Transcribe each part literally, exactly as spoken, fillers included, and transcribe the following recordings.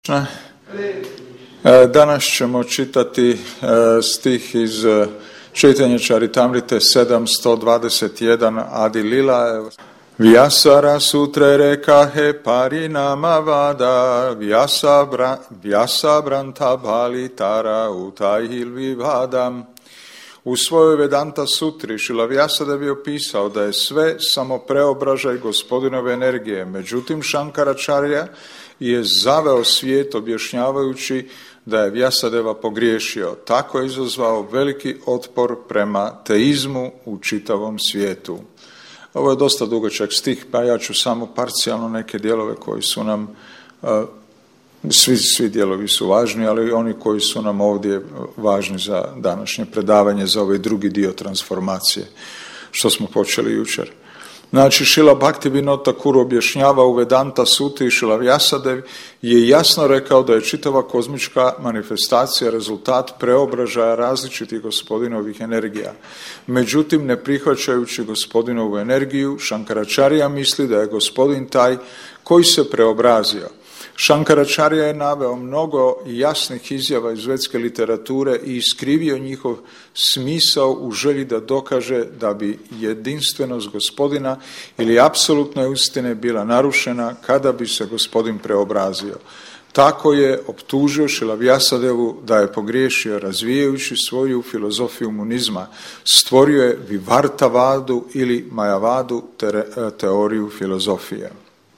Danas ćemo čitati stih iz čitanja Čaritamrite sedamsto dvadeset jedan Adi Lila. Vyasara sutre rekahe parinama vada vyasa, bra, vyasa branta balitara utahil vivadam. U svojoj Vedanta sutri Šrila Vyasadeva je opisao da je sve samo preobražaj gospodinove energije. Međutim, Šankaračarja je zaveo svijet objašnjavajući da je Vyasadeva pogriješio. Tako je izazvao veliki otpor prema teizmu u čitavom svijetu. Ovo je dosta dugačak stih, pa ja ću samo parcijalno neke dijelove koji su nam, svi, svi dijelovi su važni, ali oni koji su nam ovdje važni za današnje predavanje, za ovaj drugi dio transformacije, što smo počeli jučer. Znači, Šrila Bhaktivinoda Thakur objašnjava u Vedanta sutri i Šrila Vyasadeva je jasno rekao da je čitava kozmička manifestacija rezultat preobražaja različitih gospodinovih energija. Međutim, ne prihvaćajući gospodinovu energiju, Šankaračarja misli da je gospodin taj koji se preobrazio. Šankaračarja je naveo mnogo jasnih izjava iz vedske literature i iskrivio njihov smisao u želji da dokaže da bi jedinstvenost gospodina ili apsolutne istine bila narušena kada bi se gospodin preobrazio. Tako je optužio Šrila Vyasadevu da je pogriješio razvijajući svoju filozofiju munizma. Stvorio je Vivartavadu ili Majavadu teoriju filozofije.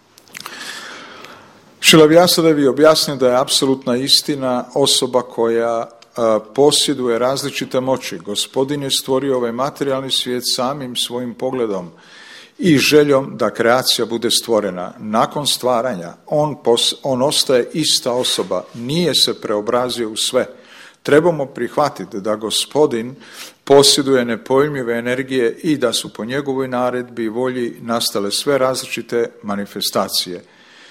Šrila Vyasadeva je objasnio da je apsolutna istina osoba koja a, posjeduje različite moći. Gospodin je stvorio ovaj materijalni svijet samim svojim pogledom i željom da kreacija bude stvorena. Nakon stvaranja on, pos, on ostaje ista osoba, nije se preobrazio u sve. Trebamo prihvatiti da gospodin posjeduje nepojmljive energije i da su po njegovoj naredbi i volji nastale sve različite manifestacije.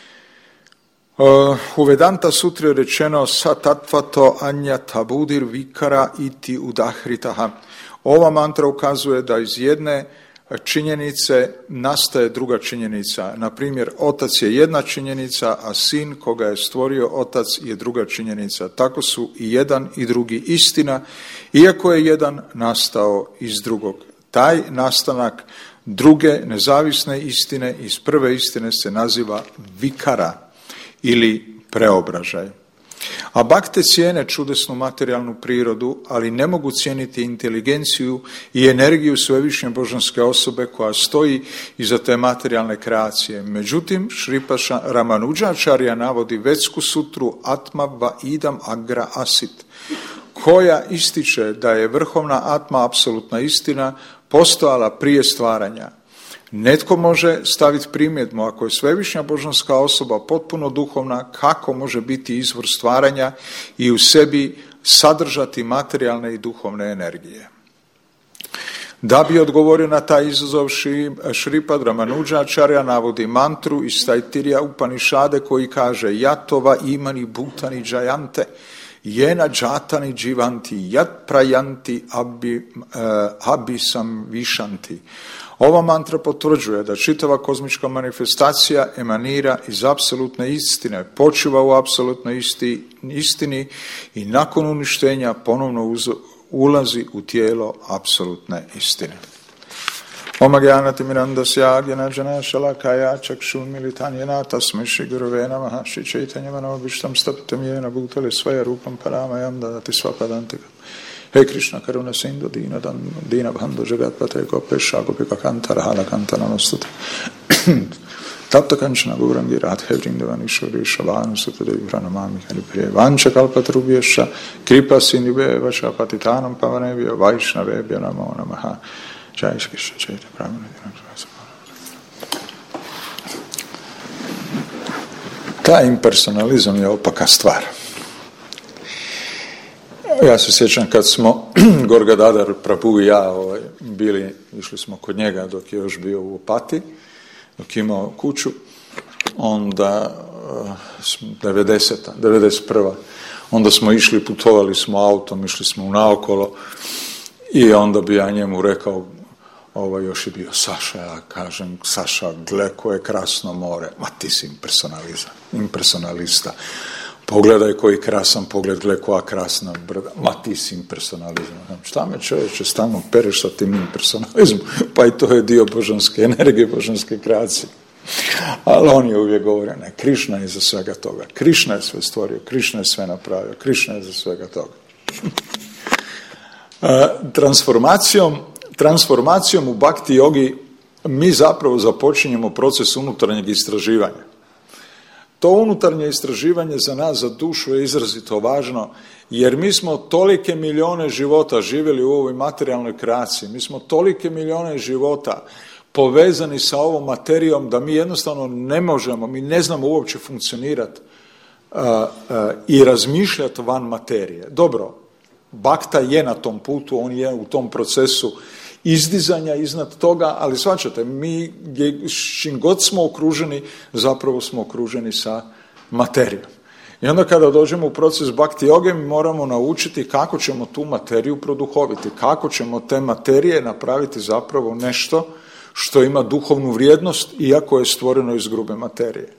U Vedanta sutri je rečeno satatvato anja tabudir vikara iti udahritaha. Ova mantra ukazuje da iz jedne činjenice nastaje druga činjenica. Na primjer, otac je jedna činjenica, a sin koga je stvorio otac je druga činjenica. Tako su i jedan i drugi istina, iako je jedan nastao iz drugog. Taj nastanak druge nezavisne istine iz prve istine se naziva vikara ili preobražaj. A bakte cijene čudesnu materijalnu prirodu, ali ne mogu cijeniti inteligenciju i energiju svevišnje božanske osobe koja stoji iza te materijalne kreacije. Međutim, Šripa Ramanuđačarja navodi vedsku sutru Atma va idam agra asit, koja ističe da je vrhovna atma, apsolutna istina, postojala prije stvaranja. Netko može staviti primjedbu, ako je svevišnja božanska osoba potpuno duhovna, kako može biti izvor stvaranja i u sebi sadržati materijalne i duhovne energije. Da bi odgovorio na taj izazov, Šripad Ramanuđačarja navodi mantru iz Taitirija Upanišade koji kaže Jatova imani bhutani džajante, jena džatani dživanti, jat prajanti abi, uh, abisam višanti. Ova mantra potvrđuje da čitava kozmička manifestacija emanira iz apsolutne istine, počiva u apsolutnoj isti, istini i nakon uništenja ponovno uz, ulazi u tijelo apsolutne istine. Oma gyanati mirandasya gyana jana shalakaya chakshun militanyena tasmai shri gurave namaha shri chaitanya manavishtam staptam yena bhutale svaya rupam paramayam dadati svapadantika. He Krishna karuna sindhu dina dina bandhu jagatpate gopesha gopika kanta hala kanta namastute. Tapta kanchana gaurangi radhe vrindavani shuri shabanu sutadevi pranamami haripriya vancha kalpatarubhyascha kripa sindhubheva cha patitanam pavanebhyo vaishnavebhyo namo namaha. Jai Krishna Chaitanya Brahmana. Taj impersonalizam je opaka stvar. Ja se sjećam kad smo Gorgadadar Prabhu i ja ovaj, bili, išli smo kod njega dok je još bio u Opati, dok je imao kuću, onda devedeseta, devedeset prva onda smo išli, putovali smo autom, išli smo naokolo i onda bi ja njemu rekao, ovaj još je bio Saša, ja kažem, Saša, gle koje krasno more, ma ti si impersonaliza, impersonalista. Pogledaj koji krasan pogled, gledaj koja krasna brda. Ma ti si impersonalizam. Šta me čovječe, stalno pereš sa tim impersonalizmom? Pa i to je dio božanske energije, božanske kreacije. Ali oni uvijek govore, ne, Krišna je iza svega toga. Krišna je sve stvorio, Krišna je sve napravio, Krišna je iza svega toga. Transformacijom, transformacijom u bhakti jogi mi zapravo započinjemo proces unutarnjeg istraživanja. To unutarnje istraživanje za nas, za dušu, je izrazito važno, jer mi smo tolike milijone života živjeli u ovoj materijalnoj kreaciji, mi smo tolike milijone života povezani sa ovom materijom da mi jednostavno ne možemo, mi ne znamo uopće funkcionirati uh, uh, i razmišljati van materije. Dobro, bhakta je na tom putu, on je u tom procesu izdizanja iznad toga, ali shvaćate, mi čim god smo okruženi, zapravo smo okruženi sa materijom. I onda kada dođemo u proces bhakti joge, mi moramo naučiti kako ćemo tu materiju produhoviti, kako ćemo te materije napraviti zapravo nešto što ima duhovnu vrijednost, iako je stvoreno iz grube materije.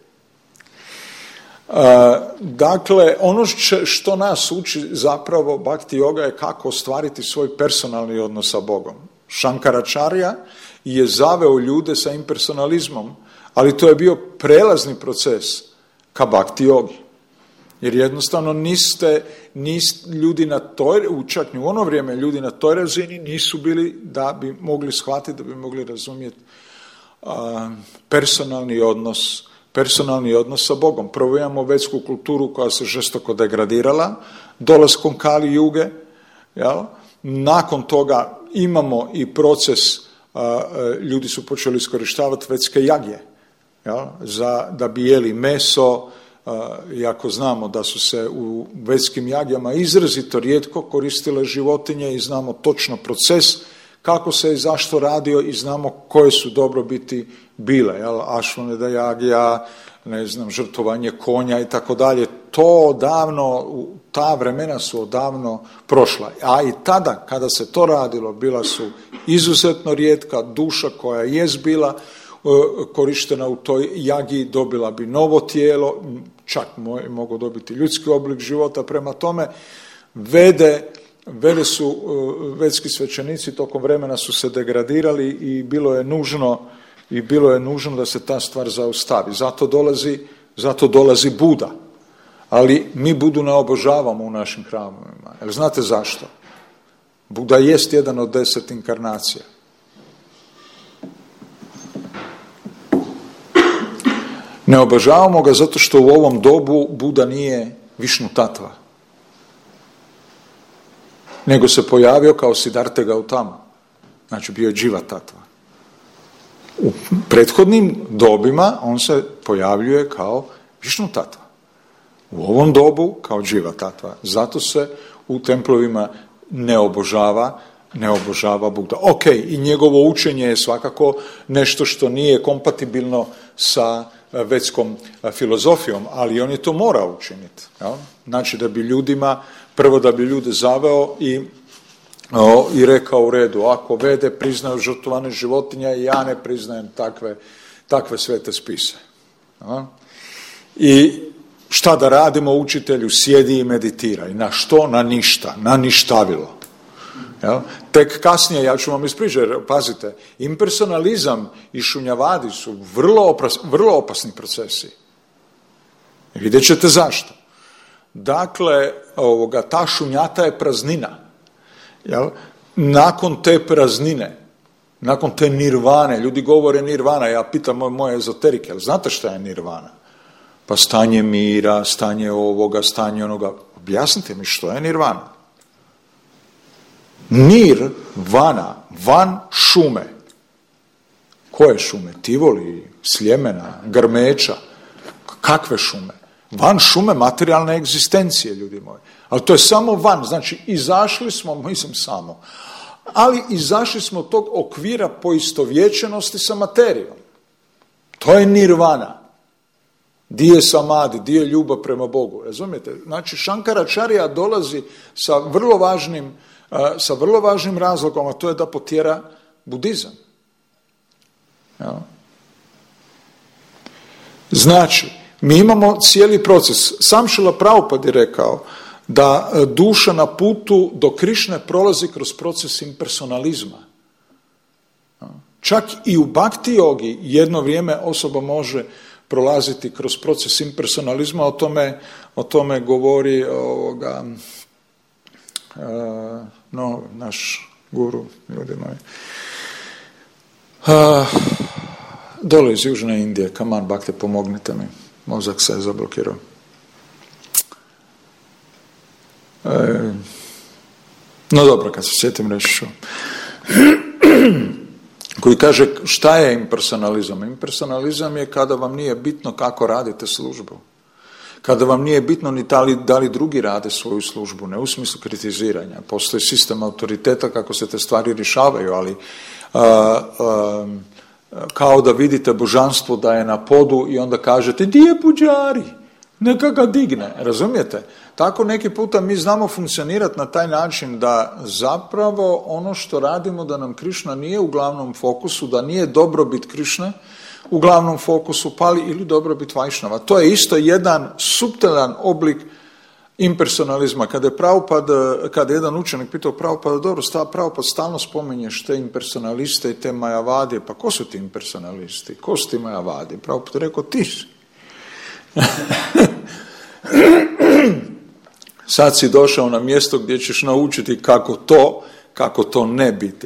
Dakle, ono što nas uči zapravo bhakti joga je kako ostvariti svoj personalni odnos sa Bogom. Šankaračarja je zaveo ljude sa impersonalizmom, ali to je bio prelazni proces ka bhakti jogi. Jer jednostavno niste, niste ljudi na toj, čak u ono vrijeme ljudi na toj razini nisu bili da bi mogli shvatiti, da bi mogli razumjeti a, personalni odnos, personalni odnos sa Bogom. Prvo imamo vetsku kulturu koja se žestoko degradirala dolaskom Kali Juge, jel? Nakon toga imamo i proces, a, ljudi su počeli iskorištavati vetske jagje, jel? Za, da bi jeli meso, iako znamo da su se u vetskim jagjama izrazito rijetko koristile životinje i znamo točno proces kako se i zašto radio i znamo koje su dobrobiti bile, jel? Ašvaneda jagja, ne znam, žrtvovanje konja i tako dalje. To odavno, ta vremena su odavno prošla. A i tada, kada se to radilo, bila su izuzetno rijetka, duša koja jest bila korištena u toj jagi dobila bi novo tijelo, čak mogu dobiti ljudski oblik života. Prema tome, vede, vede su, vedski svećenici tokom vremena su se degradirali i bilo je nužno, i bilo je nužno da se ta stvar zaustavi. Zato dolazi, zato dolazi Buda. Ali mi Budu ne obožavamo u našim hramovima. Jer znate zašto? Buda jest jedan od deset inkarnacija. Ne obožavamo ga zato što u ovom dobu Buda nije Višnu Tatva, nego se pojavio kao Siddhartha Gautama, znači bio je Dživa Tatva. U prethodnim dobima on se pojavljuje kao Višnu Tatva, u ovom dobu kao Dživa Tatva. Zato se u templovima ne obožava, ne obožava Buda. Ok, i njegovo učenje je svakako nešto što nije kompatibilno sa vetskom filozofijom, ali on je to morao učiniti. Jel? Znači da bi ljudima, prvo da bi ljude zaveo i, o, i rekao u redu, ako vede priznaju žrtvovane životinja i ja ne priznajem takve, takve svete spise. Jel? I šta da radimo učitelju? Sjedi i meditiraj. Na što? Na ništa. Na ništavilo. Ja? Tek kasnije, ja ću vam ispričati, pazite, impersonalizam i šunjavadi su vrlo, opras, vrlo opasni procesi. Vidjet ćete zašto. Dakle, ovoga, ta šunjata je praznina. Jel? Nakon te praznine, nakon te nirvane, ljudi govore nirvana, ja pitam moje, moje ezoterike, ali znate šta je nirvana? Pa stanje mira, stanje ovoga, stanje onoga. Objasnite mi što je nirvana. Nir, vana, van šume. Koje šume? Tivoli, Sljemena, Grmeča. Kakve šume? Van šume materijalne egzistencije, ljudi moji. Ali to je samo van, znači izašli smo, mislim samo, ali izašli smo od tog okvira poistovjećenosti sa materijom. To je nirvana. Di je samadi, di je ljubav prema Bogu, razumijete? Znači Šankaračarja dolazi sa vrlo važnim sa vrlo važnim razlogom, a to je da potjera budizam. Ja. Znači, Mi imamo cijeli proces. Sam Šrila Prabhupada je rekao da duša na putu do Krišne prolazi kroz proces impersonalizma. Čak i u bhakti jogi jedno vrijeme osoba može prolaziti kroz proces impersonalizma, o tome, o tome govori ovoga, uh, no, naš guru, ljudi moji. Uh, dole iz Južne Indije, kaman, bakte, pomognite mi, mozak se je zablokirao. Uh, no dobro, kad se sjetim reći ću. Koji kaže šta je impersonalizam? Impersonalizam je kada vam nije bitno kako radite službu. Kada vam nije bitno ni da li, da li drugi rade svoju službu, ne u smislu kritiziranja. Postoji sistem autoriteta kako se te stvari rješavaju, ali a, a, kao da vidite božanstvo da je na podu i onda kažete di je puđari? Neka ga digne, razumijete? Tako neki puta mi znamo funkcionirati na taj način da zapravo ono što radimo da nam Krišna nije u glavnom fokusu, da nije dobrobit Krišne u glavnom fokusu, pali ili dobrobit Vajšnava. To je isto jedan suptilan oblik impersonalizma. Kada je Prabhupada, kada je jedan učenik pitao Prabhupada, dobro, Prabhupada stalno spominješ te impersonaliste i te majavadije, pa ko su ti impersonalisti? Ko su ti majavadije? Prabhupada je rekao, ti si. Sad si došao na mjesto gdje ćeš naučiti kako to, kako to ne biti.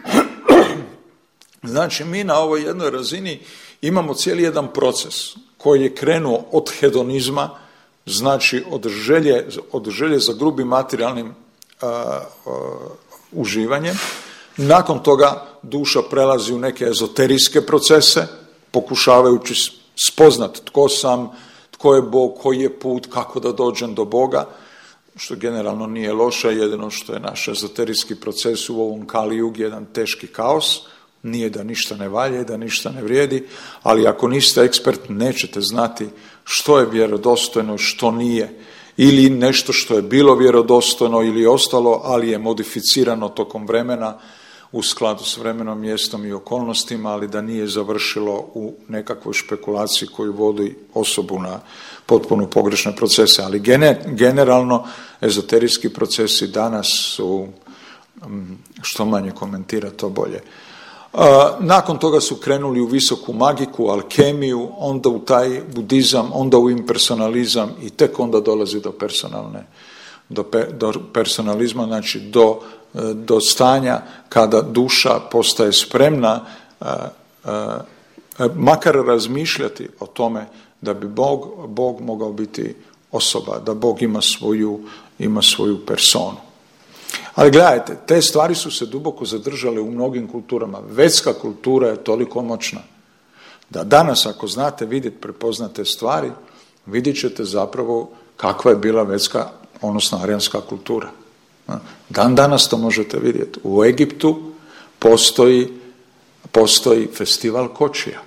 Znači, mi na ovoj jednoj razini imamo cijeli jedan proces koji je krenuo od hedonizma, znači od želje, od želje za grubim materijalnim uh, uh, uživanjem. Nakon toga duša prelazi u neke ezoterijske procese, pokušavajući spoznat tko sam, tko je Bog, koji je put, kako da dođem do Boga, što generalno nije loše, jedino što je naš ezoterijski proces u ovom Kali Jugi jedan teški kaos, nije da ništa ne valje, da ništa ne vrijedi, ali ako niste ekspert nećete znati što je vjerodostojno i što nije, ili nešto što je bilo vjerodostojno ili ostalo, ali je modificirano tokom vremena u skladu s vremenom, mjestom i okolnostima, ali da nije završilo u nekakvoj špekulaciji koju vodi osobu na potpuno pogrešne procese. Ali generalno ezoterijski procesi danas su, što manje komentira, to bolje. Nakon toga su krenuli u visoku magiku, alkemiju, onda u taj budizam, onda u impersonalizam i tek onda dolazi do personalne, do, pe, do personalizma, znači do do stanja kada duša postaje spremna a, a, a, makar razmišljati o tome da bi Bog, Bog mogao biti osoba, da Bog ima svoju, ima svoju personu. Ali gledajte, te stvari su se duboko zadržale u mnogim kulturama. Vedska kultura je toliko moćna da danas ako znate vidjeti, prepoznate stvari, vidjet ćete zapravo kakva je bila vedska, odnosno arijanska kultura. Dan danas to možete vidjeti. U Egiptu postoji, postoji festival kočija.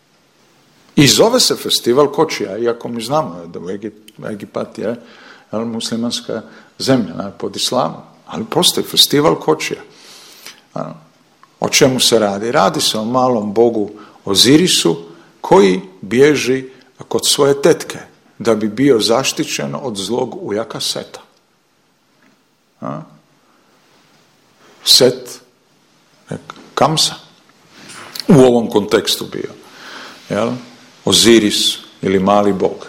I zove se festival kočija, iako mi znamo da u Egip, Egipat je muslimanska zemlja pod islamom, ali postoji festival kočija. O čemu se radi? Radi se o malom bogu Ozirisu koji bježi kod svoje tetke da bi bio zaštićen od zlog ujaka Seta. A? Set Kamsa u ovom kontekstu bio, jel? Oziris ili mali bog.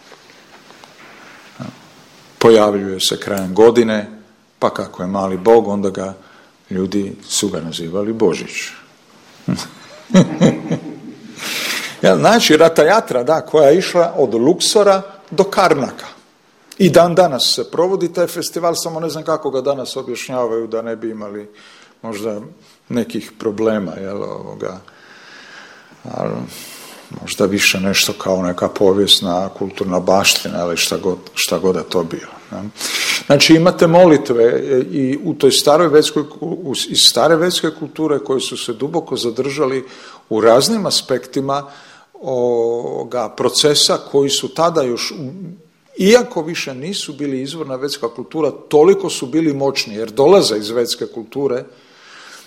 A? Pojavljuje se krajem godine, pa kako je mali bog, onda ga ljudi su ga nazivali Božić. Jel? Znači Ratayatra, da, koja je išla od Luksora do Karnaka. I dan danas se provodi taj festival, samo ne znam kako ga danas objašnjavaju da ne bi imali možda nekih problema, jel, ovoga, ali možda više nešto kao neka povijesna, kulturna baština, ali šta god, šta god da to bilo. Ne? Znači imate molitve i u toj staroj vedskoj, iz stare vedske kulture koje su se duboko zadržali u raznim aspektima ovoga procesa koji su tada još, iako više nisu bili izvorna vedska kultura, toliko su bili moćni, jer dolaze iz vedske kulture,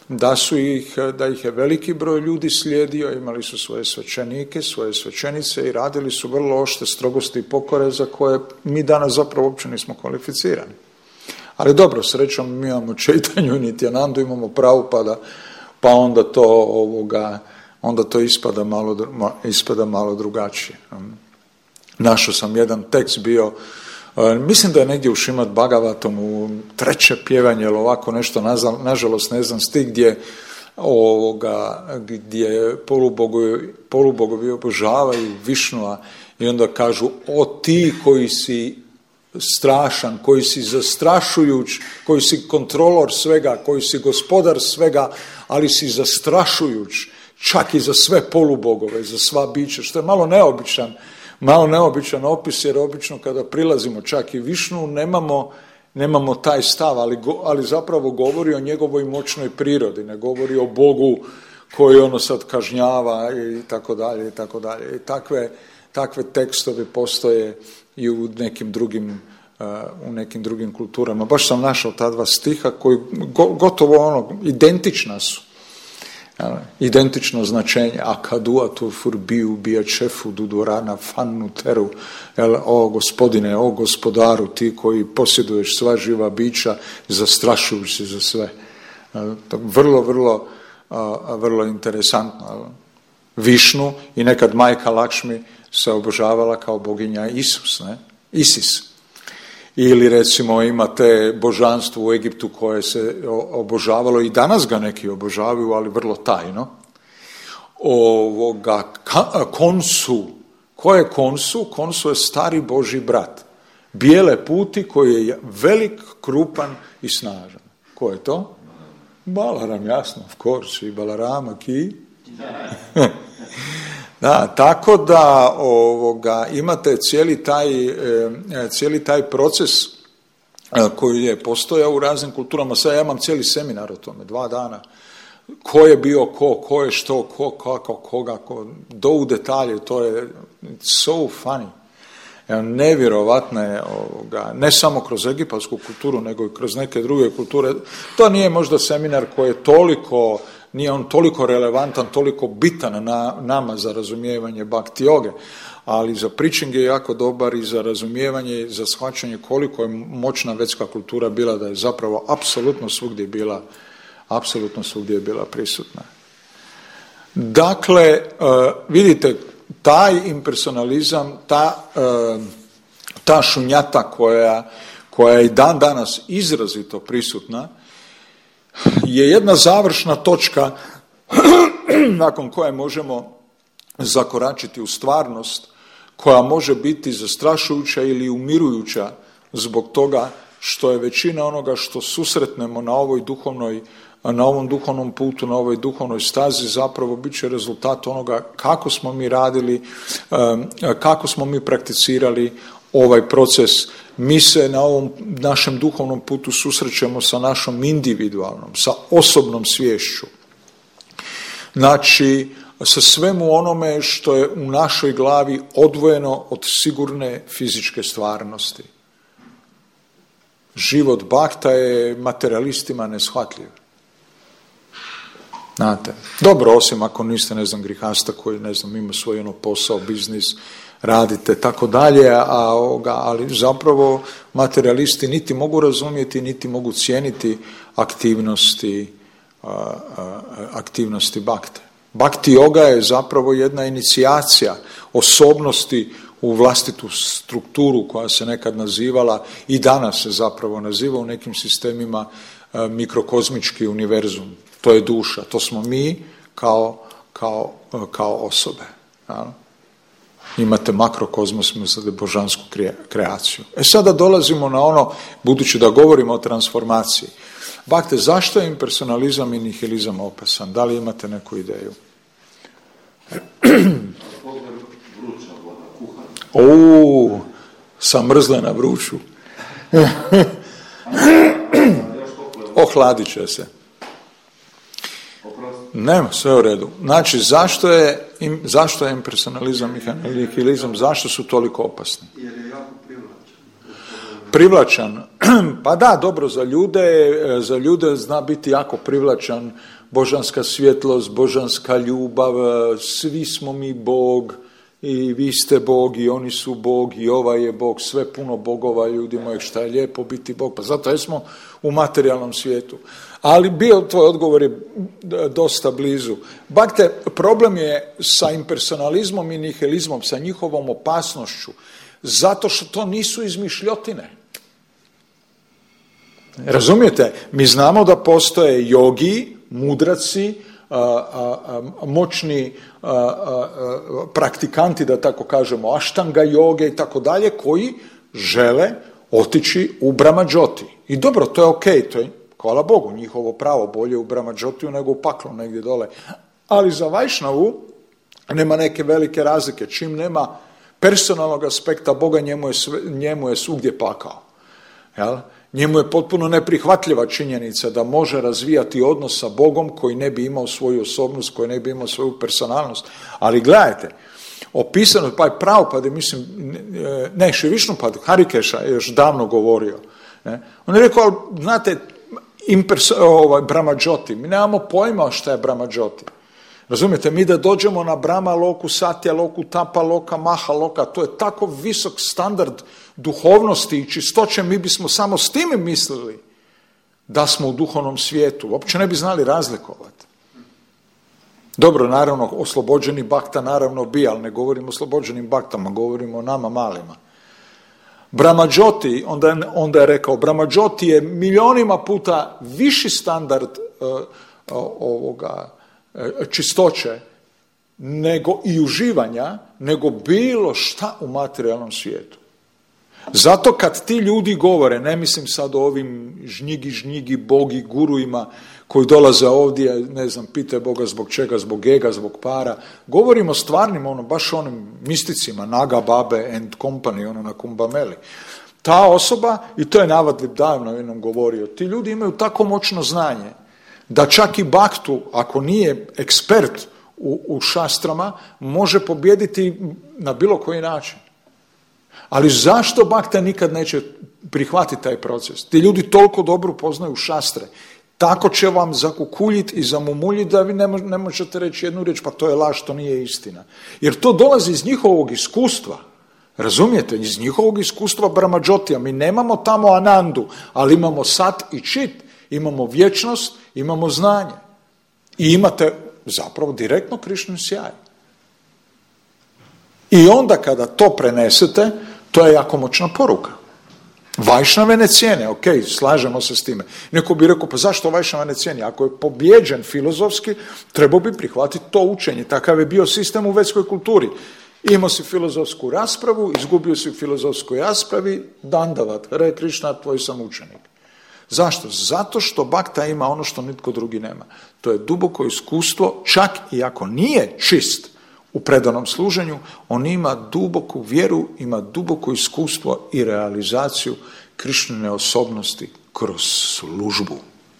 da su ih, da ih je veliki broj ljudi slijedio, imali su svoje svećenike, svoje svećenice i radili su vrlo ošte strogosti i pokore za koje mi danas zapravo uopće nismo kvalificirani. Ali dobro, srećom mi imamo Čaitanju i Nityanandu, imamo Prabhupada, pa onda to ovoga, onda to ispada malo, ispada malo drugačije. Našao sam jedan tekst bio, mislim da je negdje u Šrimad Bhagavatom u treće pjevanje ili ovako nešto, nažalost ne znam stih gdje ovoga, gdje polubogovi, polubogovi obožavaju Višnua i onda kažu: o ti koji si strašan, koji si zastrašujuć, koji si kontrolor svega, koji si gospodar svega, ali si zastrašujuć čak i za sve polubogove, za sva bića, što je malo neobičan, malo neobičan opis, jer obično kada prilazimo čak i Višnu nemamo, nemamo taj stav, ali, go, ali zapravo govori o njegovoj moćnoj prirodi, ne govori o Bogu koji ono sad kažnjava i tako dalje i tako dalje. I takve, takve tekstove postoje i u nekim drugim uh, u nekim drugim kulturama. Baš sam našao ta dva stiha koji go, gotovo ono identična su. Identično značenje. Akadua tu furbiju bija čefu dudorana fannu teru. O gospodine, o gospodaru, ti koji posjeduješ sva živa bića, zastrašujući se za sve. Vrlo, vrlo, vrlo interesantno. Višnu i nekad majka Lakšmi se obožavala kao boginja Isus, ne? Isis. Ili recimo imate božanstvo u Egiptu koje se obožavalo i danas ga neki obožavaju, ali vrlo tajno. Ovoga Konsu. Ko je Konsu? Konsu je stari Božji brat. Bijele puti koji je velik, krupan i snažan. Ko je to? Balaram, jasno, of course, i Balarama ki. Da, tako da ovoga, imate cijeli taj, e, cijeli taj proces e, koji je postojao u raznim kulturama. Sad ja imam cijeli seminar o tome, dva dana. Ko je bio ko, ko je što, ko, kako, koga, ko, do u detalje, to je so funny. E, nevjerovatno je, ovoga, ne samo kroz egipatsku kulturu, nego i kroz neke druge kulture. To nije možda seminar koji je toliko... Nije on toliko relevantan, toliko bitan na nama za razumijevanje bhakti joge, ali za preaching je jako dobar i za razumijevanje i za shvaćanje koliko je moćna vedska kultura bila, da je zapravo apsolutno svugdje bila, apsolutno svugdje je bila prisutna. Dakle, vidite, taj impersonalizam, ta, ta šunjata koja, koja je i dan danas izrazito prisutna, je jedna završna točka nakon koje možemo zakoračiti u stvarnost koja može biti zastrašujuća ili umirujuća zbog toga što je većina onoga što susretnemo na ovoj duhovnoj, na ovom duhovnom putu, na ovoj duhovnoj stazi zapravo bit će rezultat onoga kako smo mi radili, kako smo mi prakticirali ovaj proces. Mi se na ovom našem duhovnom putu susrećemo sa našom individualnom, sa osobnom sviješću. Znači, sa svemu onome što je u našoj glavi odvojeno od sigurne fizičke stvarnosti. Život bhakta je materialistima neshvatljiv. Znate, dobro, osim ako niste, ne znam, grihasta koji, ne znam, ima svoj ono posao, biznis, radite, tako dalje, a, ali zapravo materialisti niti mogu razumjeti, niti mogu cijeniti aktivnosti, a, a, aktivnosti bhakte. Bhakti yoga je zapravo jedna inicijacija osobnosti u vlastitu strukturu koja se nekad nazivala i danas se zapravo naziva u nekim sistemima a, mikrokozmički univerzum. To je duša, to smo mi kao, kao, kao osobe. Ja? Imate makrokozmos, mislite božansku kreaciju. E sada dolazimo na ono, budući da govorimo o transformaciji. Bhakte, zašto je impersonalizam i nihilizam opasan? Da li imate neku ideju? O, sam mrzle na vruću. Ohladit će se. Nema, sve u redu. Znači, zašto je, zašto je impersonalizam i nihilizam, zašto su toliko opasni? Jer je jako privlačan. Privlačan? Pa da, dobro, za ljude, za ljude zna biti jako privlačan božanska svjetlost, božanska ljubav, svi smo mi Bog i vi ste Bog i oni su Bog i ovaj je Bog, sve puno bogova, ljudi moji, šta je lijepo biti Bog, pa zato jesmo u materijalnom svijetu. Ali bio tvoj odgovor je dosta blizu. Bakte, problem je sa impersonalizmom i nihilizmom, sa njihovom opasnošću, zato što to nisu izmišljotine. Razumijete? Mi znamo da postoje jogi, mudraci, a, a, a, moćni a, a, a, praktikanti, da tako kažemo, aštanga joge i tako dalje, koji žele otići u Brahmađoti. I dobro, to je okej, to je, hvala Bogu, njihovo pravo, bolje u Brahmađotiju nego u paklu negdje dole. Ali za Vajšnavu nema neke velike razlike. Čim nema personalnog aspekta Boga, njemu je, sve, njemu je svugdje pakao. Jel? Njemu je potpuno neprihvatljiva činjenica da može razvijati odnos sa Bogom koji ne bi imao svoju osobnost, koji ne bi imao svoju personalnost. Ali gledajte, opisano, pa je Prabhupada, mislim, ne, Šrivišnupad, Harikeša je još davno govorio. Ne? On je rekao, ali, znate, imperso, ovaj, Brahmađoti, mi nemamo pojma šta je Brahmađoti. Razumijete, mi da dođemo na Brahma loku, Satya loku, Tapa loka, Maha loka, to je tako visok standard duhovnosti i čistoće, mi bismo samo s time mislili da smo u duhovnom svijetu. Uopće ne bi znali razlikovati. Dobro, naravno, oslobođeni bakta naravno bi, ali ne govorimo o oslobođenim baktama, govorimo o nama malima. Brahmađoti, onda, onda je rekao, Brahmađoti je milionima puta viši standard uh, uh, ovoga čistoće nego i uživanja, nego bilo šta u materijalnom svijetu. Zato kad ti ljudi govore, ne mislim sad o ovim žnjigi, žnjigi, bogi, guruima koji dolaze ovdje, ne znam, pitaju Boga zbog čega, zbog ega, zbog para, govorimo stvarnim, ono, baš onim misticima, Naga Babe and company, ono na Kumbameli. Ta osoba, i to je Navadvip davno jednom govorio, ti ljudi imaju tako moćno znanje da čak i baktu, ako nije ekspert u, u šastrama, može pobijediti na bilo koji način. Ali zašto bakta nikad neće prihvatiti taj proces? Ti ljudi toliko dobro poznaju šastre. Tako će vam zakukuljiti i zamumuljiti da vi ne, mo- ne možete reći jednu riječ, pa to je laž, to nije istina. Jer to dolazi iz njihovog iskustva. Razumijete? Iz njihovog iskustva Brahmađotija. Mi nemamo tamo Anandu, ali imamo sat i čit. Imamo vječnost, imamo znanje. I imate zapravo direktno Krišnin sjaj. I onda kada to prenesete, to je jako moćna poruka. Vajšnave ne cijene, ok, slažemo se s time. Neko bi rekao, pa zašto Vajšnava ne cijeni? Ako je pobjeđen filozofski, trebao bi prihvatiti to učenje. Takav je bio sistem u vedskoj kulturi. Imao si filozofsku raspravu, izgubio si u filozofskoj raspravi, dandavat, Hare Krišna, tvoj sam učenik. Zašto? Zato što bakta ima ono što nitko drugi nema. To je duboko iskustvo, čak i ako nije čist u predanom služenju, on ima duboku vjeru, ima duboko iskustvo i realizaciju Krišnine osobnosti kroz službu.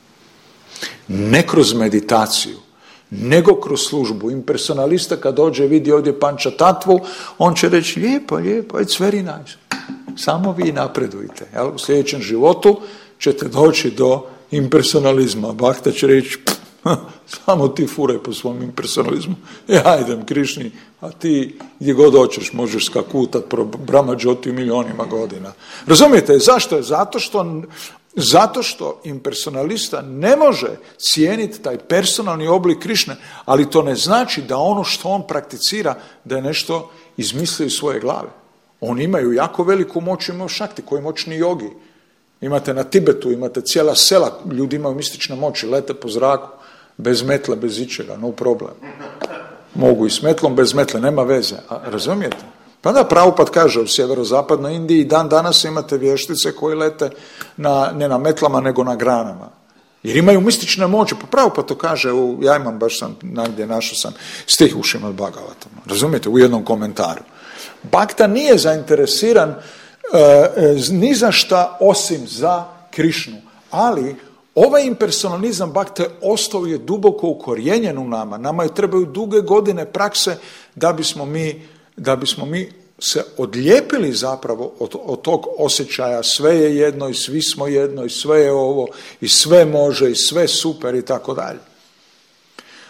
Ne kroz meditaciju, nego kroz službu. Impersonalista kad dođe vidi ovdje Pančatatvu, on će reći lijepo, lijepo, it's very nice. Samo vi napredujte. Jel? U sljedećem životu ćete doći do impersonalizma. Bakta će reći, samo ti furaj po svom impersonalizmu. Ja idem Krišni, a ti gdje god hoćeš možeš skakutat pro Brahmađoti milionima godina. Razumijete? Zašto je? Zato što, zato što impersonalista ne može cijeniti taj personalni oblik Krišne, ali to ne znači da ono što on prakticira da je nešto izmislio iz svoje glave. Oni imaju jako veliku moć, imaju šakti, koji moćni jogi. Imate na Tibetu, imate cijela sela, ljudi imaju mistične moći, lete po zraku, bez metle, bez ičega, no problem. Mogu i s metlom, bez metle, nema veze. A, razumijete? Pa da, Prabhupada kaže, u sjeverozapadnoj Indiji dan danas imate vještice koji lete na, ne na metlama, nego na granama. Jer imaju mistične moći. Pa Prabhupada to kaže, u, ja imam baš sam, nagdje našao sam stih u Šrimad Bhagavatam. Razumijete? U jednom komentaru. Bakta nije zainteresiran uh, ni za šta osim za Krišnu. Ali ovaj impersonalizam bakte ostao je duboko ukorijenjen u nama. Nama je trebaju duge godine prakse da bismo mi, da bismo mi se odlijepili zapravo od, od tog osjećaja sve je jedno i svi smo jedno i sve je ovo i sve može i sve super i tako dalje.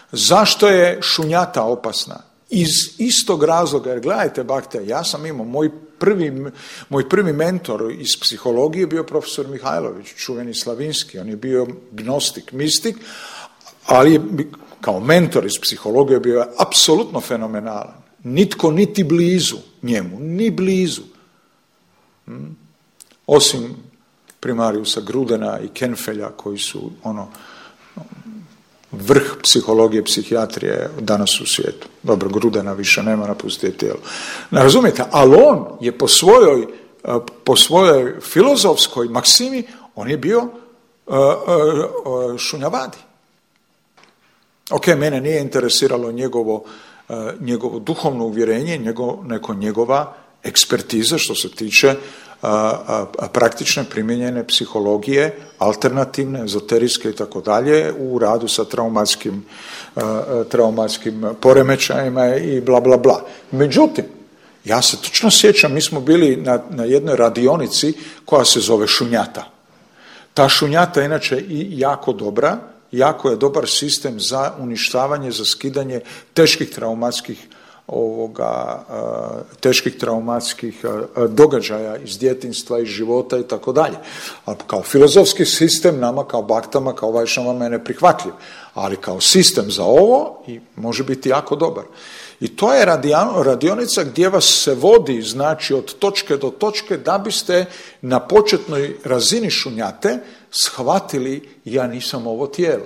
Zašto je šunjata opasna? Iz istog razloga, jer gledajte, bakte, ja sam imao, moj prvi, moj prvi mentor iz psihologije bio profesor Mihajlović, čuveni Slavinski, on je bio gnostik, mistik, ali je, kao mentor iz psihologije bio apsolutno fenomenalan. Nitko niti blizu njemu, ni blizu. Hmm? Osim primariusa Grudena i Kenfelja, koji su ono vrh psihologije, psihijatrije danas u svijetu. Dobro, Grudena više nema, napustio tijelo. Ne razumijete, ali on je po svojoj, po svojoj filozofskoj maksimi, on je bio uh, uh, šunjavadi. Ok, mene nije interesiralo njegovo, uh, njegovo duhovno uvjerenje, njegov, neko njegova ekspertiza što se tiče a, a, a praktične primijenjene psihologije, alternativne, ezoterijske i tako dalje u radu sa traumatskim, a, a, traumatskim poremećajima i bla bla bla. Međutim, ja se točno sjećam, mi smo bili na, na jednoj radionici koja se zove šunjata. Ta šunjata je inače i jako dobra, jako je dobar sistem za uništavanje, za skidanje teških traumatskih ovoga teških traumatskih događaja iz djetinjstva, iz života i tako dalje. Ali kao filozofski sistem nama kao baktama, kao vajšnavama je neprihvatljiv, ali kao sistem za ovo i može biti jako dobar. I to je radionica gdje vas se vodi, znači od točke do točke, da biste na početnoj razini šunjate shvatili ja nisam ovo tijelo.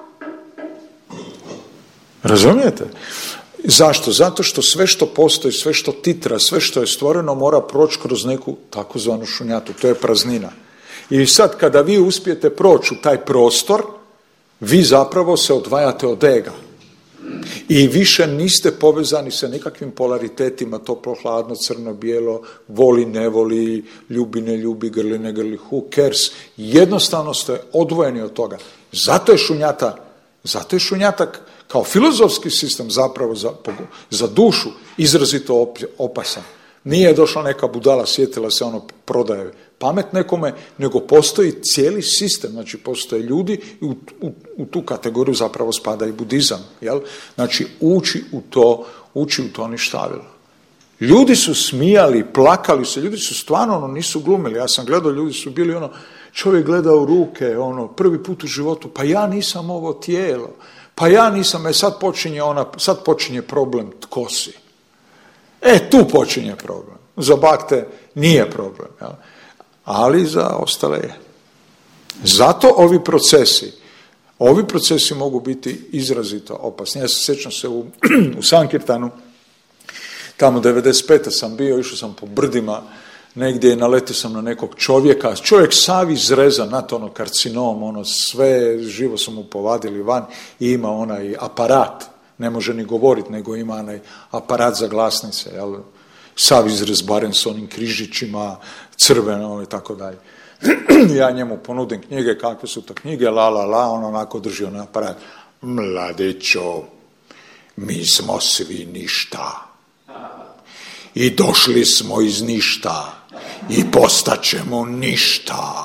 Razumijete? Zašto? Zato što sve što postoji, sve što titra, sve što je stvoreno mora proći kroz neku takozvanu šunjatu. To je praznina. I sad kada vi uspijete proći u taj prostor, vi zapravo se odvajate od ega. I više niste povezani sa nekakvim polaritetima, toplo, hladno, crno, bijelo, voli, ne voli, ljubi, ne ljubi, grli, ne grli, who cares. Jednostavno ste odvojeni od toga. Zato je šunjata, zato je šunjata kao filozofski sistem zapravo za, za dušu izrazito opasan. Nije došla neka budala, sjetila se ono prodaje pamet nekome, nego postoji cijeli sistem, znači postoje ljudi i u, u, u tu kategoriju zapravo spada i budizam. Jel? Znači uči u to, uči u to ništavilo. Ljudi su smijali, plakali se, ljudi su stvarno ono, nisu glumili. Ja sam gledao, ljudi su bili ono, čovjek gleda u ruke, ono, prvi put u životu, pa ja nisam ovo tijelo. Pa ja nisam, e sad počinje ona, sad počinje problem tko si. E, tu počinje problem. Za bakte nije problem, jel? Ali za ostale je. Zato ovi procesi, ovi procesi mogu biti izrazito opasni. Ja se sjećam se u, u Sankirtanu, tamo devedeset pete sam bio, išao sam po brdima, negdje naletio sam na nekog čovjeka, čovjek sav izrezan, na to ono karcinom, ono sve živo su mu povadili van i ima onaj aparat, ne može ni govoriti, nego ima onaj aparat za glasnice, jel? Sav izrez barem s onim križićima, crveno i tako dalje. Ja njemu ponudim knjige, kakve su to knjige, la la la, on onako drži onaj aparat. Mladićo, mi smo svi ništa. I došli smo iz ništa i postaćemo ništa.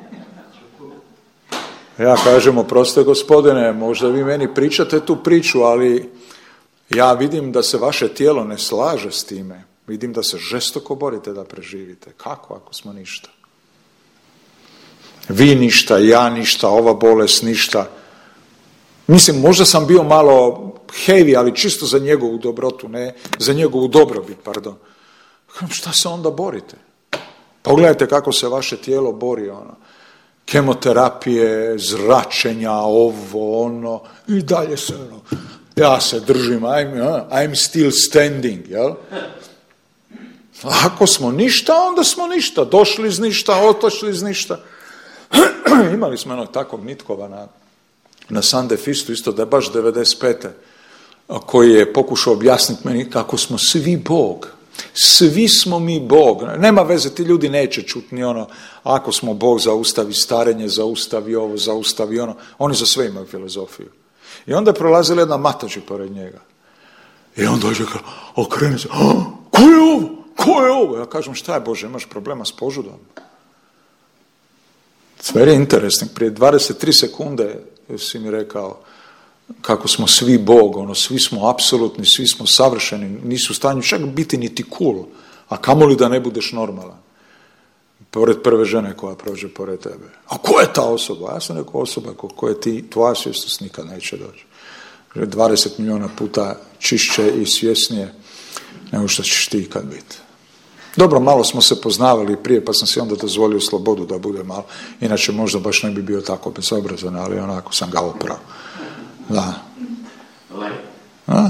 Ja kažem, oprostite gospodine, možda vi meni pričate tu priču, ali ja vidim da se vaše tijelo ne slaže s time. Vidim da se žestoko borite da preživite. Kako ako smo ništa? Vi ništa, ja ništa, ova bolest ništa. Mislim, možda sam bio malo heavy, ali čisto za njegovu dobrotu, ne za njegovu dobrobit, pardon. Šta se onda borite? Pogledajte kako se vaše tijelo bori, ono. Kemoterapije, zračenja, ovo, ono, i dalje se, ono, ja se držim, I'm, I'm still standing, jel? Ako smo ništa, onda smo ništa. Došli iz ništa, otošli iz ništa. Imali smo jednog takvog Nitkova na, na Sandefistu, isto da je baš devedeset pete koji je pokušao objasniti meni kako smo svi Bog. Svi smo mi Bog. Nema veze, ti ljudi neće čuti ni ono, ako smo Bog, zaustavi starenje, zaustavi ovo, zaustavi ono. Oni za sve imaju filozofiju. I onda je prolazila jedna matači pored njega. I on dođe, okrene se, ko je ovo? Ko je ovo? Ja kažem, šta je Bože, imaš problema s požudom? It's very interesting. Prije dvadeset tri sekunde si mi rekao, kako smo svi Bog, ono, svi smo apsolutni, svi smo savršeni, nisu u stanju čak biti niti cool, a kamoli da ne budeš normalan. Pored prve žene koja prođe pored tebe. A ko je ta osoba? Ja sam rekao osoba ko, koja ti, tvoja svjesnost nikad neće doći. dvadeset milijuna puta čišće i svjesnije nego što ćeš ti ikad biti. Dobro, malo smo se poznavali prije, pa sam si onda dozvolio slobodu da bude malo. Inače, možda baš ne bi bio tako bezobrazan, ali onako sam ga oprao. Da. A?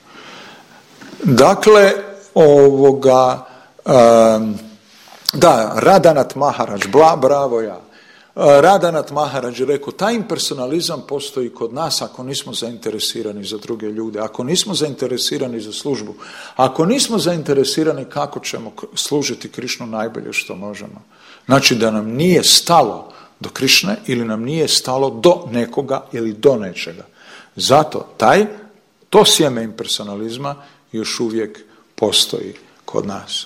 Dakle, ovoga, um, da, Radanat Maharaj, bla, bravo ja. Radanat Maharaj je rekao, taj impersonalizam postoji kod nas ako nismo zainteresirani za druge ljude, ako nismo zainteresirani za službu, ako nismo zainteresirani kako ćemo služiti Krišnu najbolje što možemo. Znači da nam nije stalo do Krišne ili nam nije stalo do nekoga ili do nečega. Zato taj, to sjeme impersonalizma još uvijek postoji kod nas.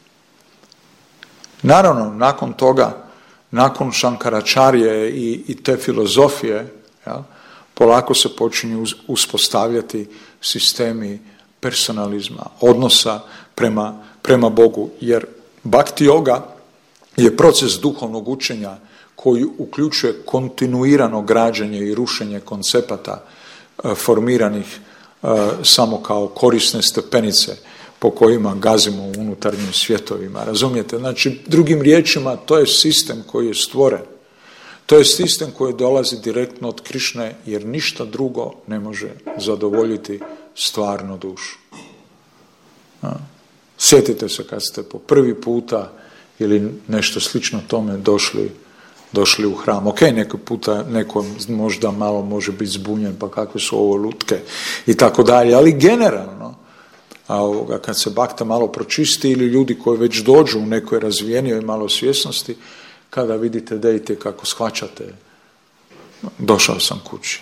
Naravno, nakon toga, nakon Šankaračarje i, i te filozofije, jel, polako se počinju uspostavljati sistemi personalizma, odnosa prema, prema Bogu, jer Bhakti yoga je proces duhovnog učenja koji uključuje kontinuirano građenje i rušenje koncepata e, formiranih e, samo kao korisne stepenice po kojima gazimo u unutarnjim svjetovima. Razumijete? Znači, drugim riječima, to je sistem koji je stvoren. To je sistem koji dolazi direktno od Krišne, jer ništa drugo ne može zadovoljiti stvarnu dušu. A? Sjetite se kad ste po prvi puta ili nešto slično tome došli, došli u hram. Ok, neki puta neko možda malo može biti zbunjen, pa kakve su ovo lutke i tako dalje, ali generalno, a ovoga, kad se bakta malo pročisti ili ljudi koji već dođu u nekoj razvijenijoj malo svjesnosti, kada vidite dejte kako shvaćate, došao sam kući.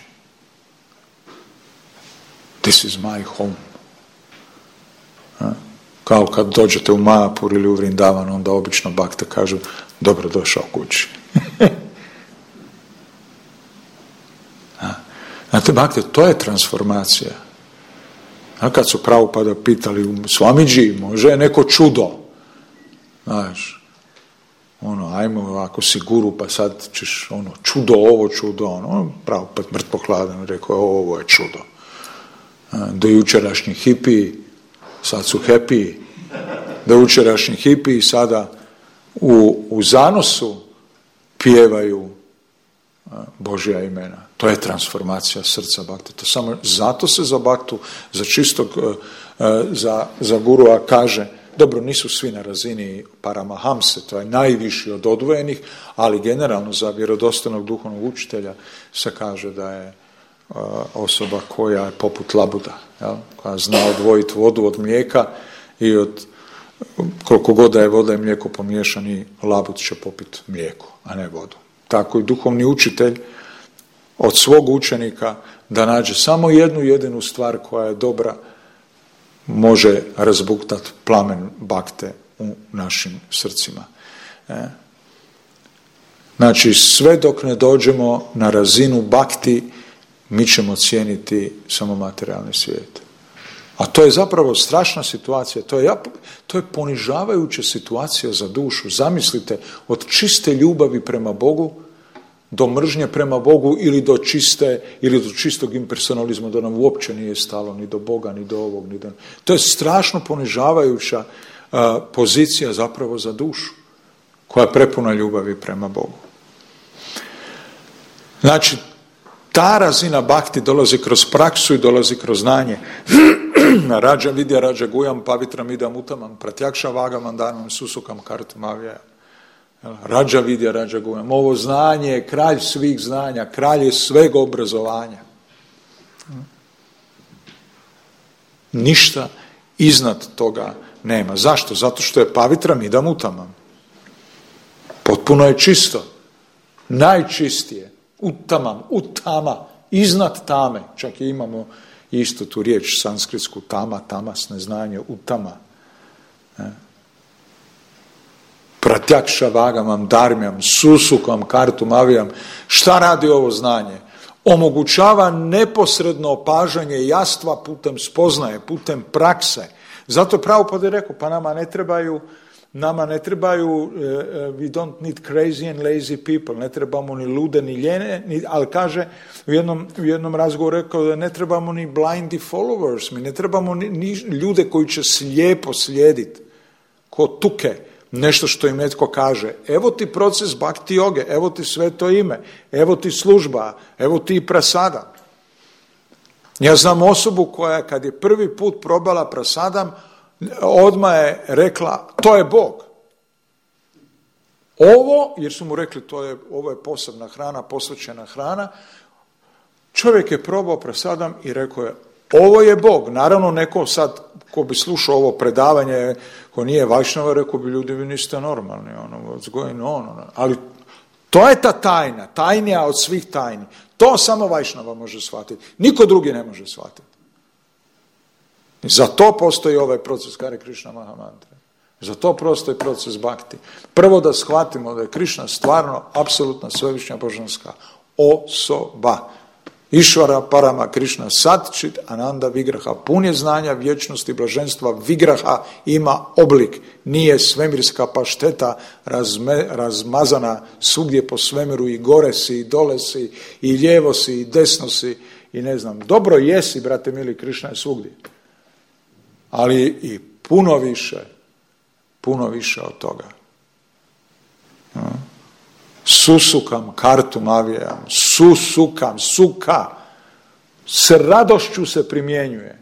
This is my home. A? Kao kad dođete u Majapur ili u Vrindavan, onda obično bakte kažu dobro došao kući. Znate, bakte, to je transformacija. A kad su Prabhupada pitali Swamiji, može neko čudo? Znaš, ono, ajmo, ako si guru, pa sad ćeš, ono, čudo ovo, čudo ono. Prabhupada mrtvo hladan rekao, ovo je čudo. Do jučerašnji hipi, sad su happy. Do jučerašnji hipi sada u, u zanosu pjevaju Božja imena. To je transformacija srca bakte. To samo, zato se za baktu, za čistog, za, za gurua kaže, dobro, nisu svi na razini Paramahamse, to je najviši od odvojenih, ali generalno za vjerodostojnog duhovnog učitelja se kaže da je osoba koja je poput labuda, jel? Koja zna odvojiti vodu od mlijeka i od koliko god da je voda i mlijeko pomiješani, labud će popiti mlijeko, a ne vodu. Tako i duhovni učitelj od svog učenika da nađe samo jednu jedinu stvar koja je dobra, može razbuktati plamen bakte u našim srcima. E? Znači, sve dok ne dođemo na razinu bakti, mi ćemo cijeniti samo materijalni svijet. A to je zapravo strašna situacija, to je, to je ponižavajuća situacija za dušu. Zamislite, od čiste ljubavi prema Bogu do mržnje prema Bogu ili do čiste ili do čistog impersonalizma, da nam uopće nije stalo ni do Boga, ni do ovog, ni do... To je strašno ponižavajuća uh, pozicija zapravo za dušu, koja je prepuna ljubavi prema Bogu. Znači, ta razina bakti dolazi kroz praksu i dolazi kroz znanje. Rađa vidja, rađa gujam, pavitram idam utamam, pratjakša vagam, andanam, susukam kartum avija. Rađa vidja, rađa gujam. Ovo znanje je kralj svih znanja, kralj je sveg obrazovanja. Ništa iznad toga nema. Zašto? Zato što je pavitram idam utamam. Potpuno je čisto. Najčistije. Utamam, utama, iznad tame. Čak i imamo isto tu riječ sanskritsku, tama, tamas, neznanje, utama. Pratjakša vagamam, darmjam, susukam, kartum avijam. Šta radi ovo znanje? omogućava neposredno opažanje jastva putem spoznaje, putem prakse. Zato Prabhupada je rekao, pa nama ne trebaju, nama ne trebaju, uh, we don't need crazy and lazy people, ne trebamo ni lude, ni ljene, ni, ali kaže, u jednom, u jednom razgovoru rekao da ne trebamo ni blindi followers, mi ne trebamo ni, ni ljude koji će slijepo slijediti, ko tuke, nešto što im netko kaže. Evo ti proces bhakti joge, evo ti sveto ime, evo ti služba, evo ti prasada. Ja znam osobu koja kad je prvi put probala prasadam, odmah je rekla, to je Bog. Ovo, jer su mu rekli, to je, ovo je posebna hrana, posvećena hrana, čovjek je probao prasadam i rekao je, ovo je Bog. Naravno, neko sad, ko bi slušao ovo predavanje, ko nije Vajšnava, rekao bi, ljudi, vi niste normalni, ono, what's going on, ono. Ali to je ta tajna, tajnija od svih tajni. To samo Vajšnava može shvatiti. Niko drugi ne može shvatiti. I za to postoji ovaj proces Hare Krishna Mahamantra. Za to postoji proces bhakti. Prvo da shvatimo da je Krishna stvarno apsolutna svevišnja božanska osoba. Išvara Parama Krishna Satčit Ananda Vigraha. Pun je znanja, vječnosti, blaženstva. Vigraha ima oblik. Nije svemirska pašteta razme, razmazana svugdje po svemiru i gore si, i dole si, i lijevo si, i desno si, i ne znam. Dobro jesi, brate mili, Krishna je svugdje. Ali i puno više, puno više od toga. Susukam, kartum avijam, susukam, suka, s radošću se primjenjuje.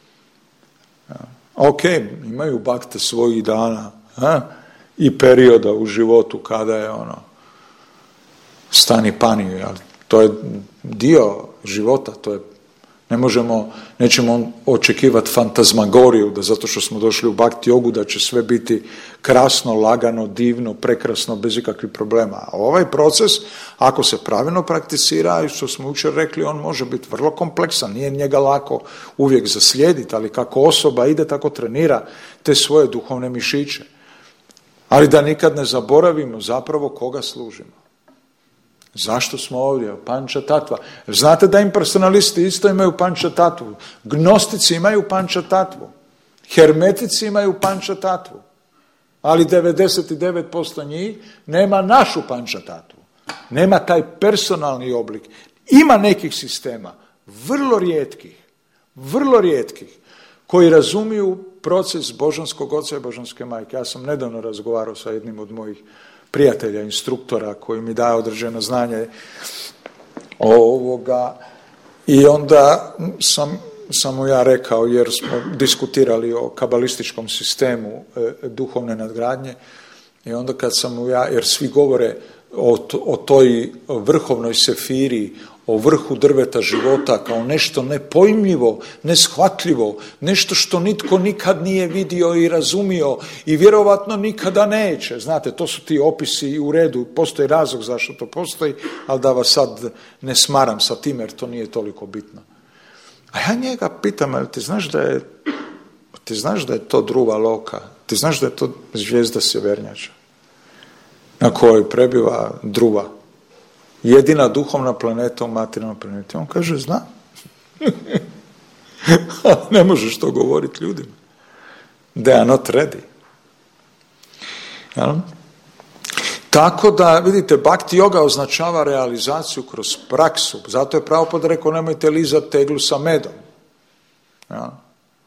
Ok, imaju bakte svojih dana a? I perioda u životu kada je ono stani pani, ali to je dio života, to je, ne možemo, nećemo očekivati fantazmagoriju da zato što smo došli u bhakti jogu da će sve biti krasno, lagano, divno, prekrasno, bez ikakvih problema. A ovaj proces, ako se pravilno prakticira, i što smo jučer rekli, on može biti vrlo kompleksan, nije njega lako uvijek zaslijediti, ali kako osoba ide, tako trenira te svoje duhovne mišiće. Ali da nikad ne zaboravimo zapravo koga služimo. Zašto smo ovdje? Panča tatva. Znate da impersonalisti isto imaju panča tatvu. Gnostici imaju panča tatvu. Hermetici imaju panča tatvu. Ali devedeset devet posto njih nema našu panča tatvu. Nema taj personalni oblik. Ima nekih sistema, vrlo rijetkih, vrlo rijetkih, koji razumiju proces božanskog oca i božanske majke. Ja sam nedavno razgovarao sa jednim od mojih prijatelja, instruktora koji mi daje određeno znanje o ovoga i onda sam, sam mu ja rekao, jer smo diskutirali o kabalističkom sistemu e, duhovne nadgradnje i onda kad sam mu ja, jer svi govore o, to, o toj vrhovnoj sefiri, o vrhu drveta života kao nešto nepojmljivo, neshvatljivo, nešto što nitko nikad nije vidio i razumio i vjerovatno nikada neće. Znate, to su ti opisi u redu, postoji razlog zašto to postoji, ali da vas sad ne smaram sa tim jer to nije toliko bitno. A ja njega pitam, ali ti znaš da je, ti znaš da je to druga loka, ti znaš da je to zvijezda sjevernjača na kojoj prebiva druva. Jedina duhovna planeta u materijalnom planeti. On kaže, znam. Ne možeš to govoriti ljudima. They are not ready. Ja? Tako da, vidite, bhakti yoga označava realizaciju kroz praksu. Zato je Prabhupada rekao, nemojte lizati teglu sa medom. Ja?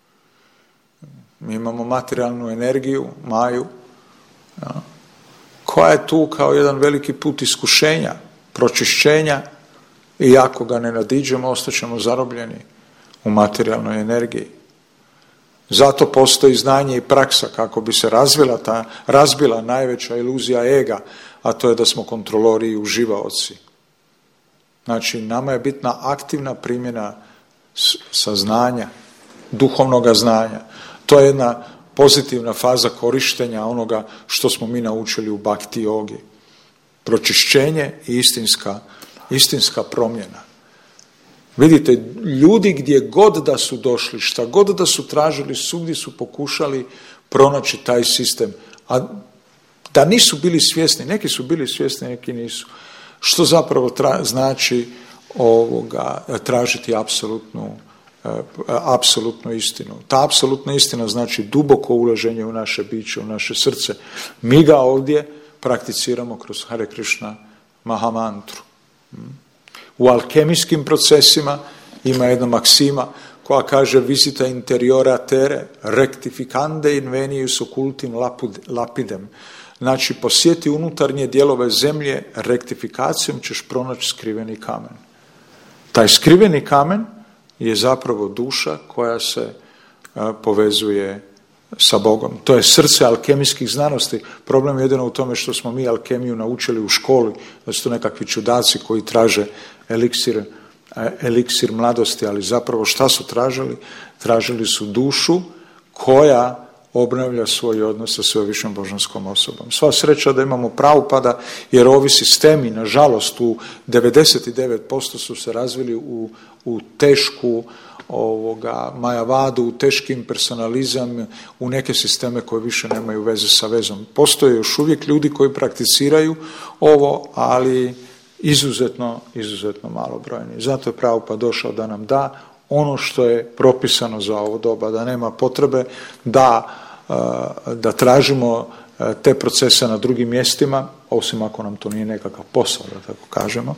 Mi imamo materijalnu energiju, maju, ja? Koja je tu kao jedan veliki put iskušenja, pročišćenja i ako ga ne nadiđemo, ostaćemo zarobljeni u materijalnoj energiji. Zato postoji znanje i praksa kako bi se razvila ta, razbila najveća iluzija ega, a to je da smo kontrolori i uživaoci. Znači, nama je bitna aktivna primjena saznanja, duhovnoga znanja. To je jedna pozitivna faza korištenja onoga što smo mi naučili u bhakti jogi. Pročišćenje i istinska, istinska promjena. Vidite, ljudi gdje god da su došli, šta god da su tražili, svugdje su pokušali pronaći taj sistem. A da nisu bili svjesni, neki su bili svjesni, neki nisu. Što zapravo tra- znači ovoga, tražiti apsolutnu, apsolutnu istinu. Ta apsolutna istina znači duboko ulaženje u naše biće, u naše srce. Mi ga ovdje prakticiramo kroz Hare Krishna Mahamantru. U alkemijskim procesima ima jedna maksima koja kaže visita interiora terre, rectificande invenius occultim lapidem. Znači, posjeti unutarnje dijelove zemlje, rektifikacijom ćeš pronaći skriveni kamen. Taj skriveni kamen je zapravo duša koja se a, povezuje sa Bogom. To je srce alkemijskih znanosti. Problem je jedino u tome što smo mi alkemiju naučili u školi, da su to nekakvi čudaci koji traže eliksir, eliksir mladosti, ali zapravo šta su tražili? Tražili su dušu koja obnavlja svoj odnos sa svevišnjom božanskom osobom. Sva sreća da imamo Prabhupada, jer ovi sistemi, nažalost, u devedeset devet posto su se razvili u, u tešku ovoga majavadu, u teški impersonalizam, u neke sisteme koje više nemaju veze sa vezom. Postoje još uvijek ljudi koji prakticiraju ovo, ali izuzetno, izuzetno malobrojni. Zato je Prabhupada došao da nam da ono što je propisano za ovo doba, da nema potrebe da, da tražimo te procese na drugim mjestima, osim ako nam to nije nekakav posao, da tako kažemo,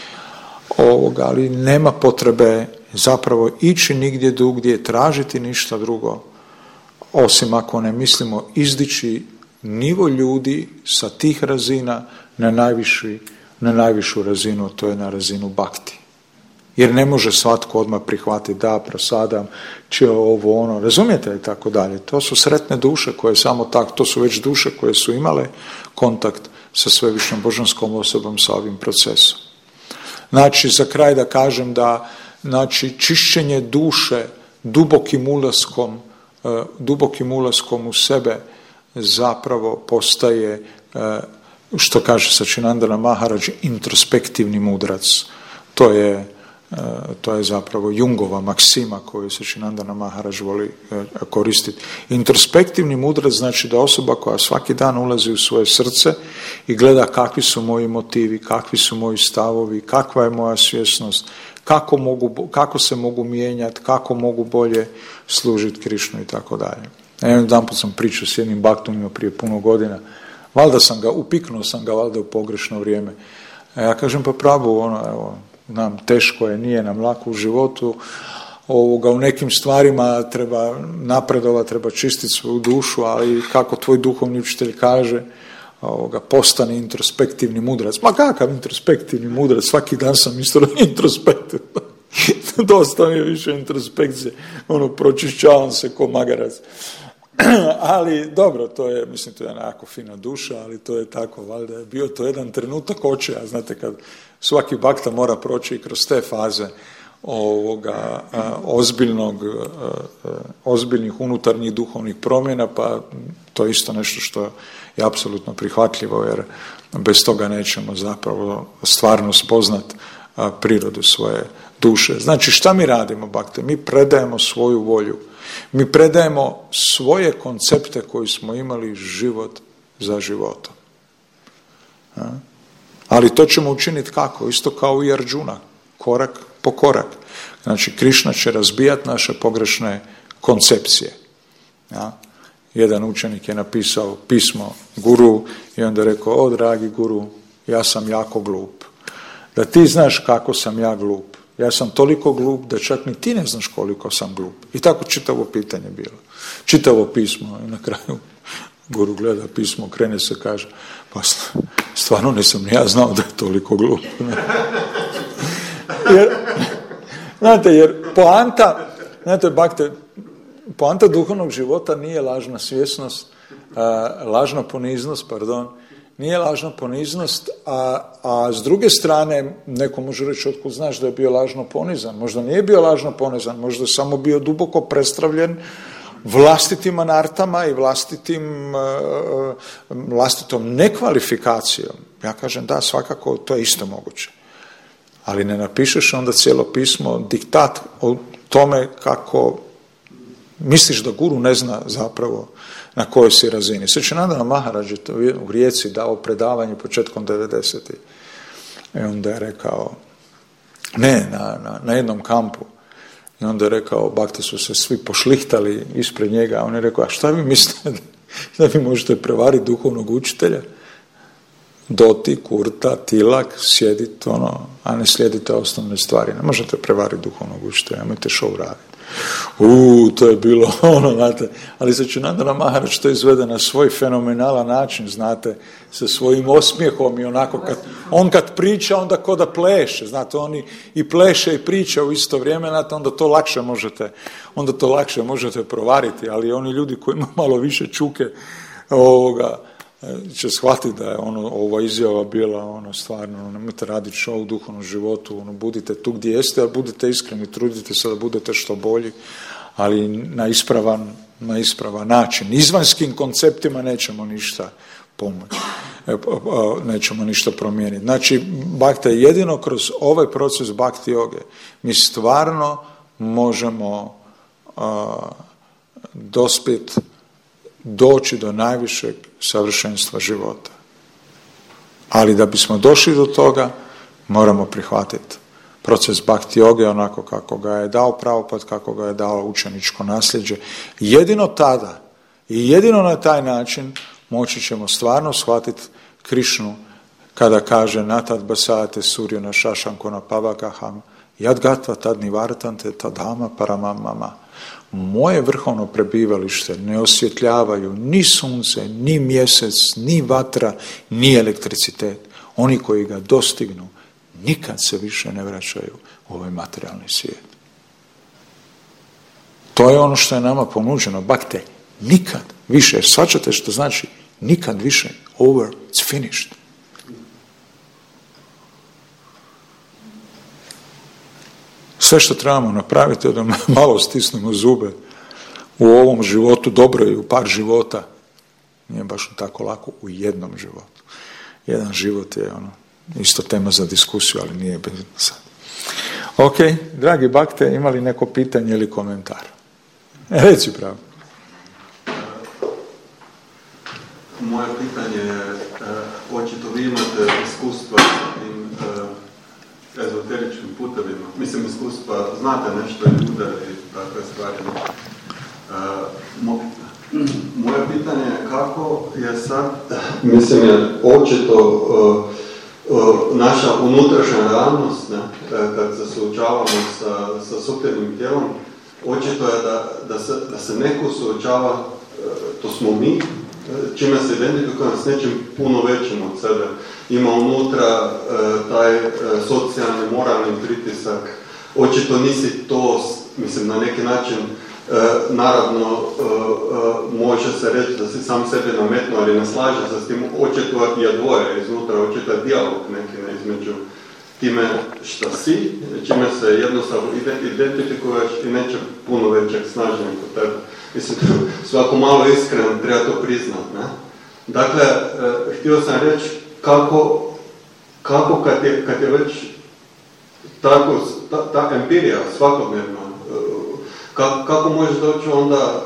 ovoga, ali nema potrebe zapravo ići nigdje drugdje, tražiti ništa drugo, osim ako ne mislimo izdići nivo ljudi sa tih razina na, najviši, na najvišu razinu, to je na razinu bhakti. Jer ne može svatko odmah prihvatiti da prasadam, će ovo ono, razumijete i tako dalje. To su sretne duše koje samo tako, to su već duše koje su imale kontakt sa svevišnjom božanskom osobom, sa ovim procesom. Znači, za kraj da kažem da, znači, čišćenje duše dubokim ulaskom, uh, dubokim ulaskom u sebe zapravo postaje, uh, što kaže Sačinandana Maharaj, introspektivni mudrac. To je To je zapravo Jungova maksima koju Sačinandana Maharaj voli koristiti. Introspektivni mudrac znači da osoba koja svaki dan ulazi u svoje srce i gleda kakvi su moji motivi, kakvi su moji stavovi, kakva je moja svjesnost, kako, mogu, kako se mogu mijenjati, kako mogu bolje služiti Krišnu i tako dalje. Jedan put sam pričao s jednim baktumima prije puno godina, valjda sam ga, upiknuo sam ga valjda u pogrešno vrijeme. A ja kažem, pa Prabhu, ono, evo, nam teško je, nije nam lako u životu, ovoga, u nekim stvarima treba napredovati, treba čistiti svoju dušu, ali kako tvoj duhovni učitelj kaže, ovoga, postani introspektivni mudrac. Ma kakav introspektivni mudrac, svaki dan sam isto introspektivni. Dosta mi je više introspekcije, ono, pročišćavam se ko magarac. Ali dobro, to je, mislim, to je jako fina duša, ali to je tako, valjda je bio to jedan trenutak očaja, znate, kad svaki bakta mora proći kroz te faze ovoga a, ozbiljnog, a, ozbiljnih unutarnjih duhovnih promjena, pa to je isto nešto što je apsolutno prihvatljivo, jer bez toga nećemo zapravo stvarno spoznat a, prirodu svoje duše. Znači, šta mi radimo, bakte? Mi predajemo svoju volju. Mi predajemo svoje koncepte koji smo imali život za životom. A? Ali to ćemo učiniti kako? Isto kao i Arjuna, korak po korak. Znači, Krišna će razbijati naše pogrešne koncepcije. Ja? Jedan učenik je napisao pismo guru i onda je rekao, o dragi guru, ja sam jako glup. Da ti znaš kako sam ja glup. Ja sam toliko glup da čak ni ti ne znaš koliko sam glup. I tako čitavo pitanje bilo. Čitavo pismo i na kraju guru gleda pismo, krene se, kaže, pa stvarno nisam ni ja znao da je toliko glup. Jer, znate, jer poanta, znate, bakte, poanta duhovnog života nije lažna svjesnost, a, lažna poniznost, pardon, nije lažna poniznost, a, a s druge strane, neko može reći, otkud znaš da je bio lažno ponizan. Možda nije bio lažno ponizan, možda je samo bio duboko prestravljen vlastitim anartama i vlastitim, vlastitom nekvalifikacijom. Ja kažem, da, svakako to je isto moguće. Ali ne napišeš onda cijelo pismo, diktat o tome kako misliš da guru ne zna zapravo na kojoj si razini. Sačinandana Maharaj je u Rijeci dao predavanje početkom devedesetih. I onda je rekao, Ne, na, na, na jednom kampu. I onda je rekao, bakti su se svi pošlihtali ispred njega, a on je rekao, a šta vi mislite da vi možete prevariti duhovnog učitelja? Doti, kurta, tilak, sjediti, ono, a ne slijedite osnovne stvari. Ne možete prevariti duhovnog učitelja, nemojte show raditi. Uuu, to je bilo ono, znate, ali Sačinandana Maharaj to izvede na svoj fenomenalan način, znate, sa svojim osmijehom i onako, kad, on kad priča, onda ko da pleše, znate, oni i pleše i priča u isto vrijeme, znate, onda to lakše možete, onda to lakše možete provariti, ali oni ljudi koji imaju malo više čuke, ovoga, će shvatiti da je ono, ova izjava bila ono, stvarno, ono, nemojte raditi show u duhovnom životu, ono, budite tu gdje jeste, ali budite iskreni, trudite se da budete što bolji, ali na ispravan, na ispravan način. Izvanskim konceptima nećemo ništa pomoći, nećemo ništa promijeniti. Znači, bhakti je jedino kroz ovaj proces bhakti joge mi stvarno možemo uh, dospjeti doći do najvišeg savršenstva života. Ali da bismo došli do toga, moramo prihvatiti proces bhakti joge onako kako ga je dao Prabhupada, kako ga je dao učeničko nasljeđe. Jedino tada i jedino na taj način moći ćemo stvarno shvatiti Krišnu kada kaže natad basate surju na šašanko na pavakaham jad gatva tad nivartante tadhama paramamama. Moje vrhovno prebivalište ne osvjetljavaju ni sunce, ni mjesec, ni vatra, ni elektricitet. Oni koji ga dostignu nikad se više ne vraćaju u ovaj materijalni svijet. To je ono što je nama ponuđeno. Bhakti, nikad više. Jer shvaćate što znači nikad više. Over, it's finished. Sve što trebamo napraviti je da malo stisnemo zube u ovom životu, dobro i u par života. Nije baš tako lako u jednom životu. Jedan život je ono, isto tema za diskusiju, ali nije bitno sad. Ok, dragi bakte, imali neko pitanje ili komentar? E, reci pravo. Moje pitanje je, očito vi imate iskustva s tim ezoteričkim putevima. Mislim, iskustva, znate nešto i udare i takve stvari. Mo, moje pitanje je kako je sad, mislim je očito uh, uh, naša unutrašnja realnost, ne, kad se suočavamo sa, sa suptilnim tijelom, očito je da, da, se, da se neko suočava, uh, to smo mi, čime se identifikujemo s nečim puno većim od sebe. Ima unutra uh, taj uh, socijalni, moralni pritisak. Očito nisi to, mislim, na neki način, uh, naravno, uh, uh, može se reći da si sam sebi nametno, ali ne slaže se s tim. Očito je dvoje iznutra, očito je dijalog neki između time šta si, čime se jednostavno identifikuješ i neće puno većeg snaženja kod tebe. Mislim, svako malo iskren treba to priznat, ne? Dakle, uh, htio sam reći kako, kako kad, je, kad je već tako, ta, ta empirija svakodnevna, kako, kako možeš doći onda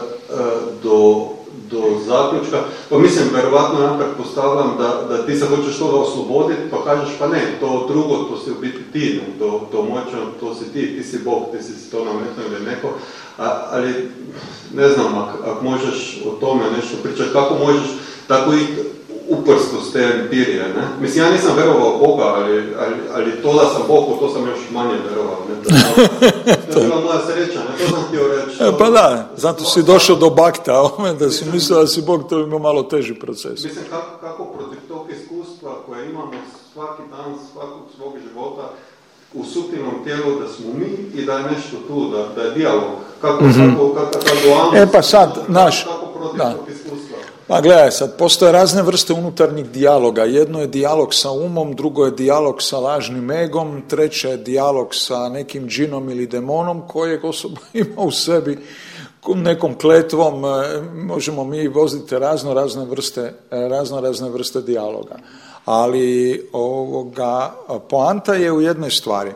do, do zaključka, pa mislim, verovatno ja pretpostavljam da, da ti se hoćeš toga osloboditi, pa kažeš pa ne, to drugo, to si u biti ti, to, to moćno, to si ti, ti si Bog, ti si to nametno ili neko, a, ali ne znam, ako ak možeš o tome nešto pričati, kako možeš tako i uprstost te empirije, ne? Mislim, ja nisam verovao Boga, ali, ali, ali to da sam Bog, to sam još manje verovao, ne? To je bila moja sreća, ne? To sam htio reći. E, pa da, zato si došao do bakta, ome, da si mislio da si Bog, to ima malo teži proces. Mislim, kako, kako protiv tog iskustva koje imamo svaki dan, svakog svog života, u suptilnom tijelu da smo mi i da je nešto tu, da, da je dijalog. Kako, mm-hmm. kako, kako, kako dualnost, e pa sad, naš, kako protiv da. tog iskustva. Pa gledaj, sad postoje razne vrste unutarnjih dijaloga. Jedno je dijalog sa umom, drugo je dijalog sa lažnim egom, treće je dijalog sa nekim džinom ili demonom kojeg osoba ima u sebi nekom kletvom. Možemo mi voziti razno razne vrste, razno razne vrste dijaloga. Ali ovoga, poanta je u jednoj stvari.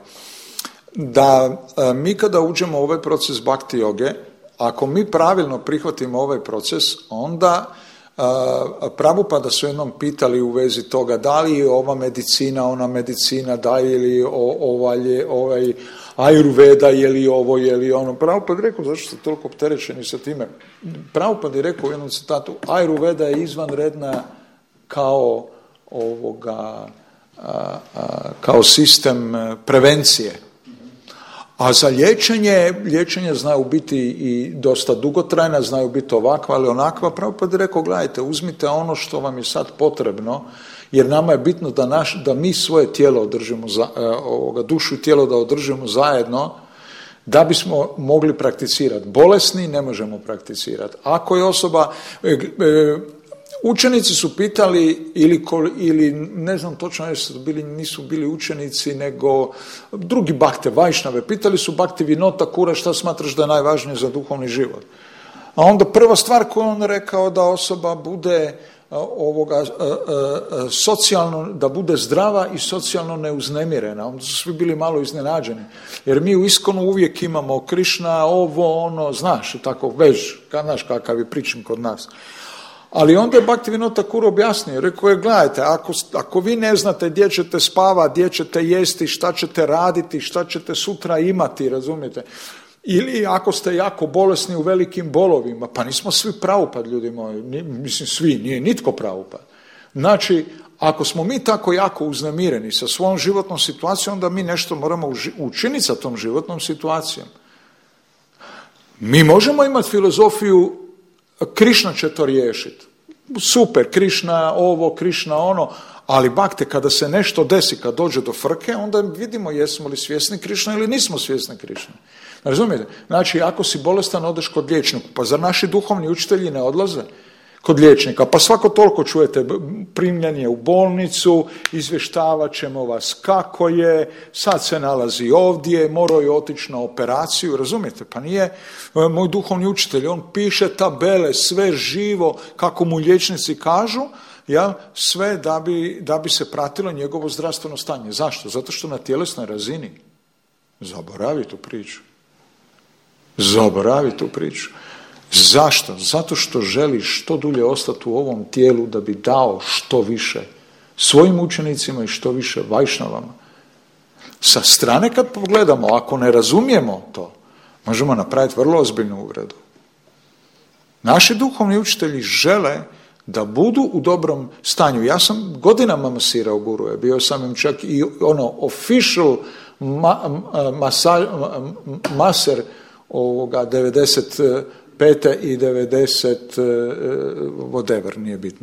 Da mi kada uđemo u ovaj proces bhakti joge, ako mi pravilno prihvatimo ovaj proces, onda Prabhupada su jednom pitali u vezi toga da li je ova medicina, ona medicina, da je li ovaj, ovaj Ayurveda, je li ovo, je li ono. Prabhupada je rekao, zašto ste toliko opterećeni sa time? Prabhupada je rekao u jednom citatu, Ayurveda je izvanredna kao ovoga, a, a, kao sistem prevencije. A za liječenje, liječenje znaju biti i dosta dugotrajna, znaju biti ovakva, ali onakva. Prabhupada je rekao, gledajte, uzmite ono što vam je sad potrebno, jer nama je bitno da, naš, da mi svoje tijelo održimo, za, ovoga, dušu i tijelo da održimo zajedno, da bismo mogli prakticirati. Bolesni ne možemo prakticirati. Ako je osoba... E, e, Učenici su pitali, ili, ili ne znam točno jesu bili, nisu bili učenici, nego drugi bakte, vajšnave, pitali su Bhakti Vinod Thakura šta smatraš da je najvažnije za duhovni život. A onda prva stvar koju on rekao da osoba bude ovoga, socijalno, da bude zdrava i socijalno neuznemirena. Onda su svi bili malo iznenađeni. Jer mi u Iskonu uvijek imamo Krišna, ovo, ono, znaš, tako već, znaš kakav je pričam kod nas. Ali onda je Bhakti Vinod Thakur objasnio, rekao je, gledajte, ako, ako vi ne znate gdje ćete spavati, gdje ćete jesti, šta ćete raditi, šta ćete sutra imati, razumijete, ili ako ste jako bolesni u velikim bolovima, pa nismo svi Prabhupad, ljudi moji, mislim svi, nije nitko Prabhupad. Znači, ako smo mi tako jako uznemireni sa svojom životnom situacijom, onda mi nešto moramo učiniti sa tom životnom situacijom. Mi možemo imati filozofiju Krišna će to riješiti. Super, Krišna ovo, Krišna ono, ali bakte, kada se nešto desi, kad dođe do frke, onda vidimo jesmo li svjesni Krišna ili nismo svjesni Krišna. Razumijete? Znači, ako si bolestan, odeš kod liječnika. Pa zar naši duhovni učitelji ne odlaze kod liječnika? Pa svako toliko čujete primljanje u bolnicu, izvještavat ćemo vas kako je, sad se nalazi ovdje, morao je otići na operaciju, razumijete? Pa nije moj duhovni učitelj, on piše tabele, sve živo, kako mu liječnici kažu, ja, sve da bi, da bi se pratilo njegovo zdravstveno stanje. Zašto? Zato što na tjelesnoj razini zaboravi tu priču. Zaboravi tu priču. Zašto? Zato što želiš što dulje ostati u ovom tijelu da bi dao što više svojim učenicima i što više vajšnavama. Sa strane kad pogledamo, ako ne razumijemo to, možemo napraviti vrlo ozbiljnu uvredu. Naši duhovni učitelji žele da budu u dobrom stanju. Ja sam godinama masirao guruje, bio sam im čak i ono official ma, masa, maser ovoga devedeset pete i devedeset whatever, nije bitno,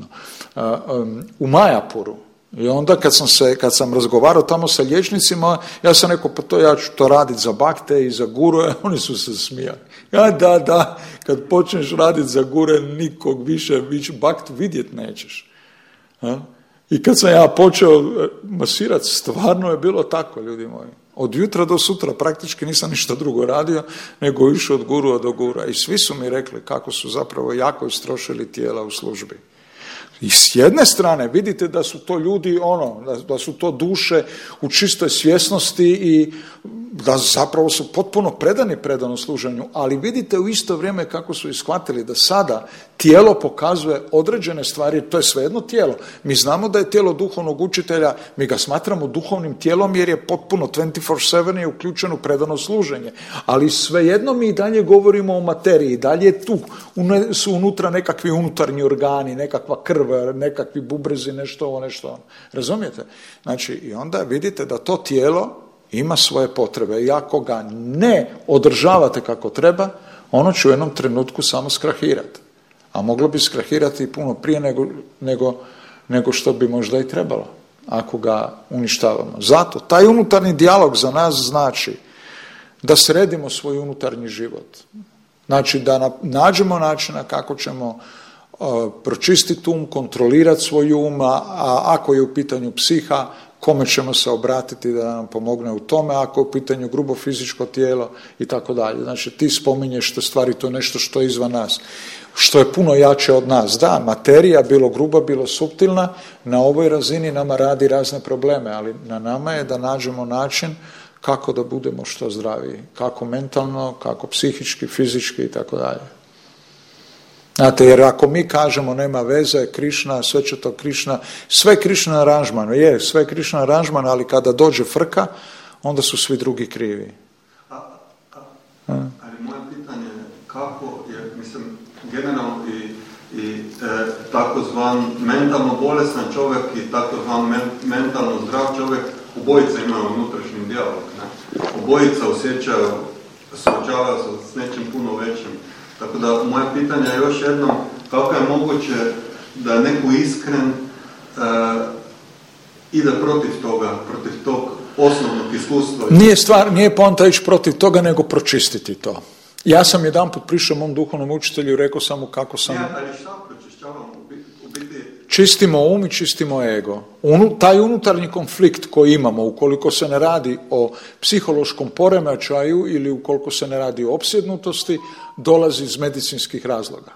u Majapuru. I onda kad sam, se, kad sam razgovarao tamo sa liječnicima, ja sam rekao, pa to ja ću to raditi za bakte i za guruje, oni su se smijali. Ja, da, da, kad počneš raditi za gure, nikog više, više bakt vidjet nećeš. A? I kad sam ja počeo masirati, stvarno je bilo tako, ljudi moji. Od jutra do sutra praktički nisam ništa drugo radio, nego išao od gurua do gura. I svi su mi rekli kako su zapravo jako istrošili tijela u službi. I s jedne strane vidite da su to ljudi, ono, da, da su to duše u čistoj svjesnosti i da zapravo su potpuno predani predanom služenju, ali vidite u isto vrijeme kako su ishvatili da sada tijelo pokazuje određene stvari, to je svejedno tijelo. Mi znamo da je tijelo duhovnog učitelja, mi ga smatramo duhovnim tijelom jer je potpuno dvanaest sedam je uključeno u predano služenje, ali svejedno mi i dalje govorimo o materiji, dalje tu su unutra nekakvi unutarnji organi, nekakva krv, nekakvi bubrezi, nešto ovo, nešto ono. Razumijete? Znači, i onda vidite da to tijelo ima svoje potrebe i ako ga ne održavate kako treba, ono će u jednom trenutku samo skrahirati. A moglo bi skrahirati puno prije nego, nego, nego što bi možda i trebalo, ako ga uništavamo. Zato, taj unutarnji dijalog za nas znači da sredimo svoj unutarnji život. Znači, da nađemo načina kako ćemo uh, pročistiti um, kontrolirati svoj um, a ako je u pitanju psiha, kome ćemo se obratiti da nam pomogne u tome, ako je u pitanju grubo fizičko tijelo i tako dalje. Znači, ti spominješ te stvari, to je nešto što je izvan nas, što je puno jače od nas. Da, materija, bilo gruba, bilo suptilna, na ovoj razini nama radi razne probleme, ali na nama je da nađemo način kako da budemo što zdraviji, kako mentalno, kako psihički, fizički i tako dalje. Znate, jer ako mi kažemo nema veze, Krišna, sve će to Krišna, sve Krišna aranžman, je, sve Krišna aranžman, ali kada dođe frka, onda su svi drugi krivi. A, a, a, ali moje pitanje je kako je, mislim, generalno i, i e, takozvan mentalno bolesan čovjek i takozvan men, mentalno zdrav čovjek, obojica imaju unutrašnji dijalog, ne? Obojica osjećaju, suočavaju se s nečim puno većim. Tako da moje pitanje je još jednom, kako je moguće da je neko iskren uh, ide protiv toga, protiv tog osnovnog iskustva? Nije stvar, nije poanta ići protiv toga, nego pročistiti to. Ja sam jedanput prišao mom duhovnom učitelju i rekao sam mu kako sam... Ja, ali šta pročišćavamo? U biti... Čistimo um i čistimo ego. Unu, taj unutarnji konflikt koji imamo, ukoliko se ne radi o psihološkom poremećaju ili ukoliko se ne radi o opsjednutosti, dolazi iz medicinskih razloga.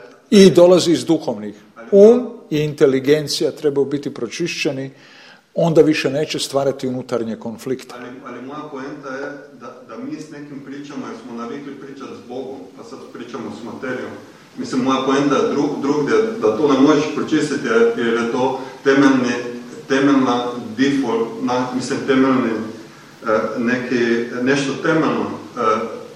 I dolazi iz duhovnih. Um i inteligencija trebaju biti pročišćeni, onda više neće stvarati unutarnje konflikte. Ali, ali moja poenta je da, da mi s nekim pričamo, jer smo navikli pričati s Bogom, pa sad pričamo s materijom. Mislim, moja poenta je drug, drugdje, da to ne možeš pročistiti, jer je to temeljni, temeljna default, na, mislim, temeljni eh, neki, nešto temeljno eh,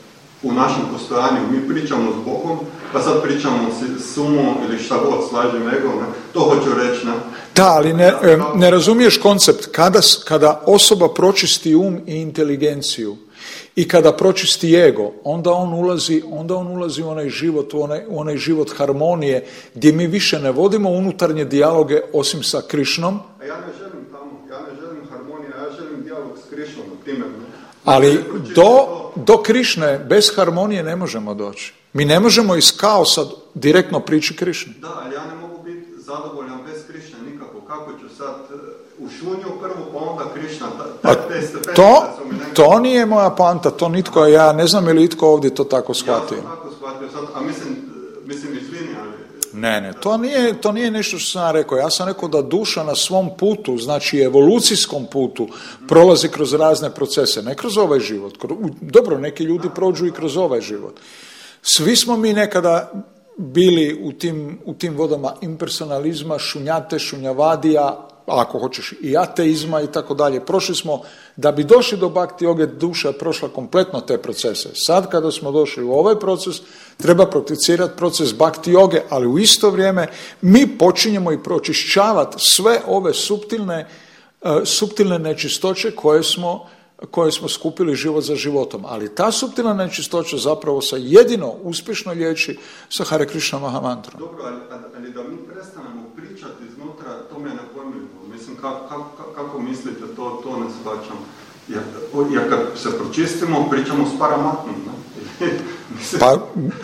u našem postojanju. Mi pričamo s Bogom, pa sad pričamo s umom ili šta god, slažem ego, ne? To hoću reći, ne? Da, ali ne, ne razumiješ koncept. Kada, kada osoba pročisti um i inteligenciju i kada pročisti ego, onda on ulazi, onda on ulazi u onaj život, u onaj, u onaj život harmonije, gdje mi više ne vodimo unutarnje dijaloge osim sa Krišnom. A ja ne želim tamo, ja ne želim harmoniju, ja želim dijalog s Krišnom, primjer. Ali do, do Krišne bez harmonije ne možemo doći. Mi ne možemo iz kaosa direktno prići Krišni. Da, ali ja ne mogu biti zadovoljan bez Krišne nikako. Kako ću sad u šunju prvo, pa onda Krišna? Ta, te stepenice to, su mi nekako... to nije moja poanta, to nitko, ja ne znam ili itko ovdje to tako shvatio. Ja sam tako shvatio sad, a mislim, mislim izvini, ali... Ne, ne, to nije, to nije nešto što sam rekao. Ja sam rekao da duša na svom putu, znači evolucijskom putu, prolazi kroz razne procese, ne kroz ovaj život. Dobro, neki ljudi prođu i kroz ovaj život. Svi smo mi nekada bili u tim, u tim vodama impersonalizma, šunjate, šunjavadija, ako hoćeš i ateizma i tako dalje. Prošli smo, da bi došli do Bhakti Joge, duša je prošla kompletno te procese. Sad kada smo došli u ovaj proces, treba prakticirati proces Bhakti Joge, ali u isto vrijeme mi počinjemo i pročišćavati sve ove suptilne, uh, suptilne nečistoće koje smo koje smo skupili život za životom. Ali ta suptilna nečistoća zapravo se jedino uspješno liječi sa Hare Krishna Mahamantrom. Dobro, ali, ali da mi prestanemo pričati iznutra, to me ne pojmljivo. Mislim, kako, kako, kako mislite, to, to ne shvaćam. Jer, jer kad se pročistimo, pričamo s Paramatmom, ne? Pa,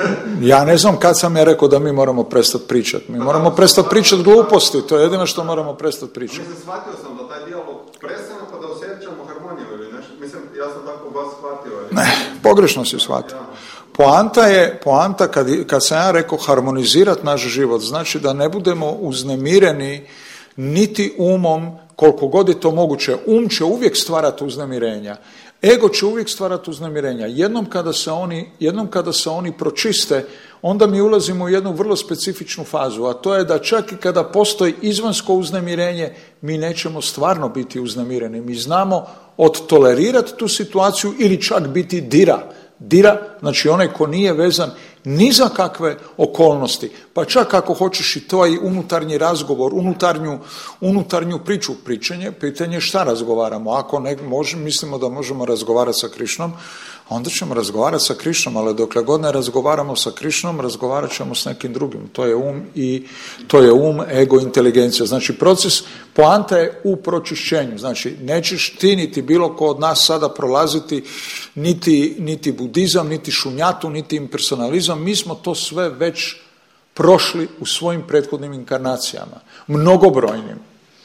ja ne znam kad sam ja rekao da mi moramo prestati pričati. Mi pa moramo prestati pričati gluposti, to je jedino što moramo prestati pričati. Mislim, shvatio sam da taj dijalog prestane pa da osjećamo harmoniju ili nešto. Mislim, ja sam tako vas shvatio. Ali... Ne, pogrešno si shvatio. Poanta je, poanta kad, kad sam ja rekao harmonizirati naš život, znači da ne budemo uznemireni niti umom, koliko god je to moguće. Um će uvijek stvarati uznemirenja. Ego će uvijek stvarati uznemirenja. Jednom kada se oni, jednom kada se oni pročiste, onda mi ulazimo u jednu vrlo specifičnu fazu, a to je da čak i kada postoji izvanjsko uznemirenje, mi nećemo stvarno biti uznemireni. Mi znamo odtolerirati tu situaciju ili čak biti dira. Dira, znači onaj ko nije vezan ni za kakve okolnosti, pa čak ako hoćeš i tvoj unutarnji razgovor, unutarnju, unutarnju priču, pričanje, pitanje šta razgovaramo. Ako ne mož, mislimo da možemo razgovarati sa Krišnom, onda ćemo razgovarati sa Krišnom, ali dokle god ne razgovaramo sa Krišnom, razgovarat ćemo s nekim drugim. To je um i to je um, ego, inteligencija. Znači proces, poanta je u pročišćenju. Znači nećeš ti niti bilo ko od nas sada prolaziti niti, niti budizam, niti šunjatu, niti impersonalizam. Mi smo to sve već prošli u svojim prethodnim inkarnacijama. Mnogobrojnim.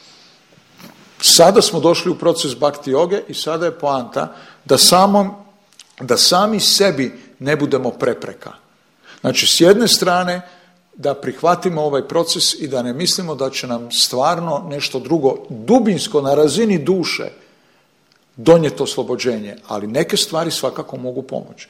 Sada smo došli u proces Bhakti Joge i sada je poanta da samo da sami sebi ne budemo prepreka. Znači, s jedne strane, da prihvatimo ovaj proces i da ne mislimo da će nam stvarno nešto drugo, dubinsko, na razini duše, donijeti oslobođenje, ali neke stvari svakako mogu pomoći.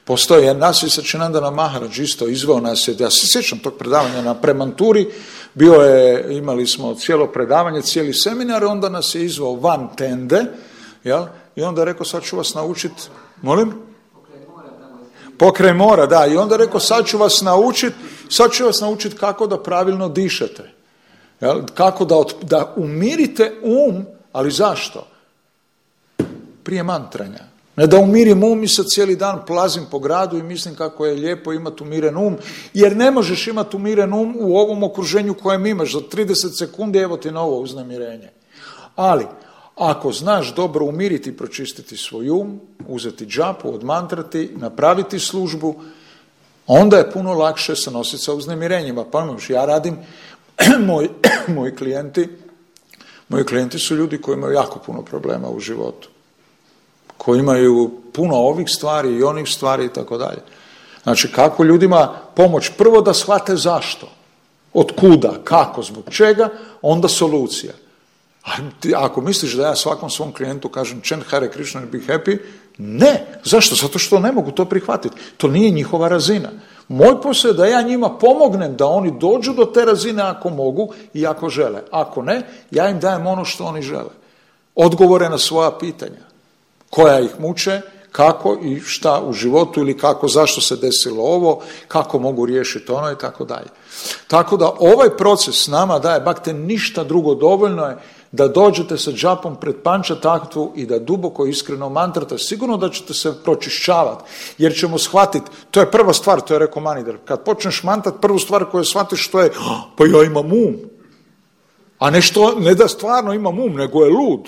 Postoje, nas je Sačinandana Maharaj isto izveo nas je, ja se sjećam tog predavanja na Premanturi, bio je, imali smo cijelo predavanje, cijeli seminar, onda nas je izveo van tende, jel? I onda je rekao, sad ću vas naučiti, molim? Pokraj mora, da, i onda je rekao, sad ću vas naučiti, sad ću vas naučiti kako da pravilno dišete, jel? Kako da, da umirite um, ali zašto? Prije mantranja. Ne da umirim um i sad cijeli dan plazim po gradu i mislim kako je lijepo imati umiren um, jer ne možeš imati umiren um u ovom okruženju kojem imaš. Za trideset sekundi evo ti novo uznemirenje. Ali, ako znaš dobro umiriti i pročistiti svoj um, uzeti džapu, odmantrati, napraviti službu, onda je puno lakše se nositi sa uznemirenjima. Pa ja radim, moji, moji klijenti, moji klijenti su ljudi koji imaju jako puno problema u životu, koji imaju puno ovih stvari i onih stvari i tako dalje. Znači, kako ljudima pomoć? Prvo da shvate zašto, od kuda, kako, zbog čega, onda solucija. A ti, ako misliš da ja svakom svom klijentu kažem chant Hare Krishna and be happy, ne. Zašto? Zato što ne mogu to prihvatiti. To nije njihova razina. Moj posao je da ja njima pomognem da oni dođu do te razine ako mogu i ako žele. Ako ne, ja im dajem ono što oni žele. Odgovore na svoja pitanja. Koja ih muče, kako i šta u životu ili kako, zašto se desilo ovo, kako mogu riješiti ono i tako dalje. Tako da ovaj proces nama daje, bakte ništa drugo, dovoljno je da dođete sa džapom pred panča taktvu i da duboko iskreno mantrate, sigurno da ćete se pročišćavati, jer ćemo shvatiti, to je prva stvar, to je rekao Manidar, kad počneš mantrat, prvu stvar koju shvatiš to je, pa ja imam um, a ne, što, ne da stvarno imam um, nego je lud.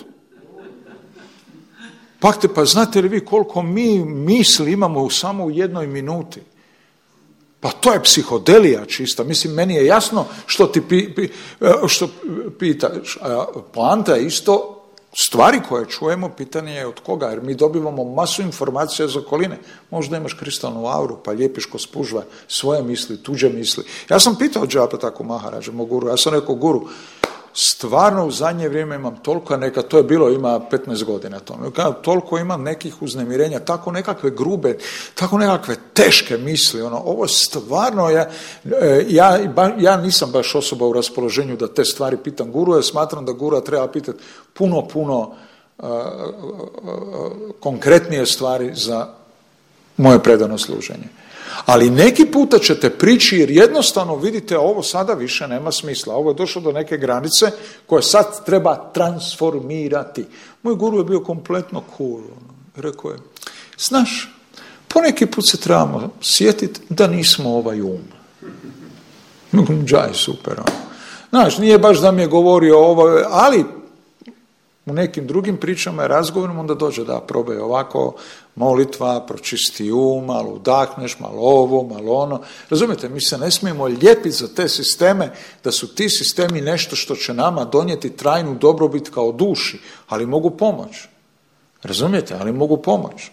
Pakte, pa znate li vi koliko mi misli imamo samo u jednoj minuti? Pa to je psihodelija čista. Mislim, meni je jasno što ti pi, pi, što pitaš. Poanta je isto stvari koje čujemo, pitanje je od koga, jer mi dobivamo masu informacija iz okoline. Možda imaš kristalnu auru, pa lijepiš ko spužva svoje misli, tuđe misli. Ja sam pitao džapa tako Maharađa, moj guru, ja sam rekao, guru, stvarno u zadnje vrijeme imam toliko neka, to je bilo, ima petnaest godina to, toliko imam nekih uznemirenja, tako nekakve grube, tako nekakve teške misli, ono, ovo stvarno, ja, ja, ja nisam baš osoba u raspoloženju da te stvari pitam guru, ja smatram da gura treba pitati puno, puno uh, konkretnije stvari za moje predano služenje. Ali neki puta ćete prići jer jednostavno vidite ovo sada više nema smisla. Ovo je došlo do neke granice koje sad treba transformirati. Moj guru je bio kompletno cool. Rekao je, znaš, poneki put se trebamo sjetiti da nismo ovaj um. Džaj, super. Znaš, nije baš da mi je govorio ovo, ali u nekim drugim pričama i razgovorima onda dođe da probaj ovako, molitva, pročisti um, malo udahneš, malo ovo, malo ono. Razumijete, mi se ne smijemo lijepiti za te sisteme, da su ti sistemi nešto što će nama donijeti trajnu dobrobit kao duši, ali mogu pomoć. Razumijete, ali mogu pomoć.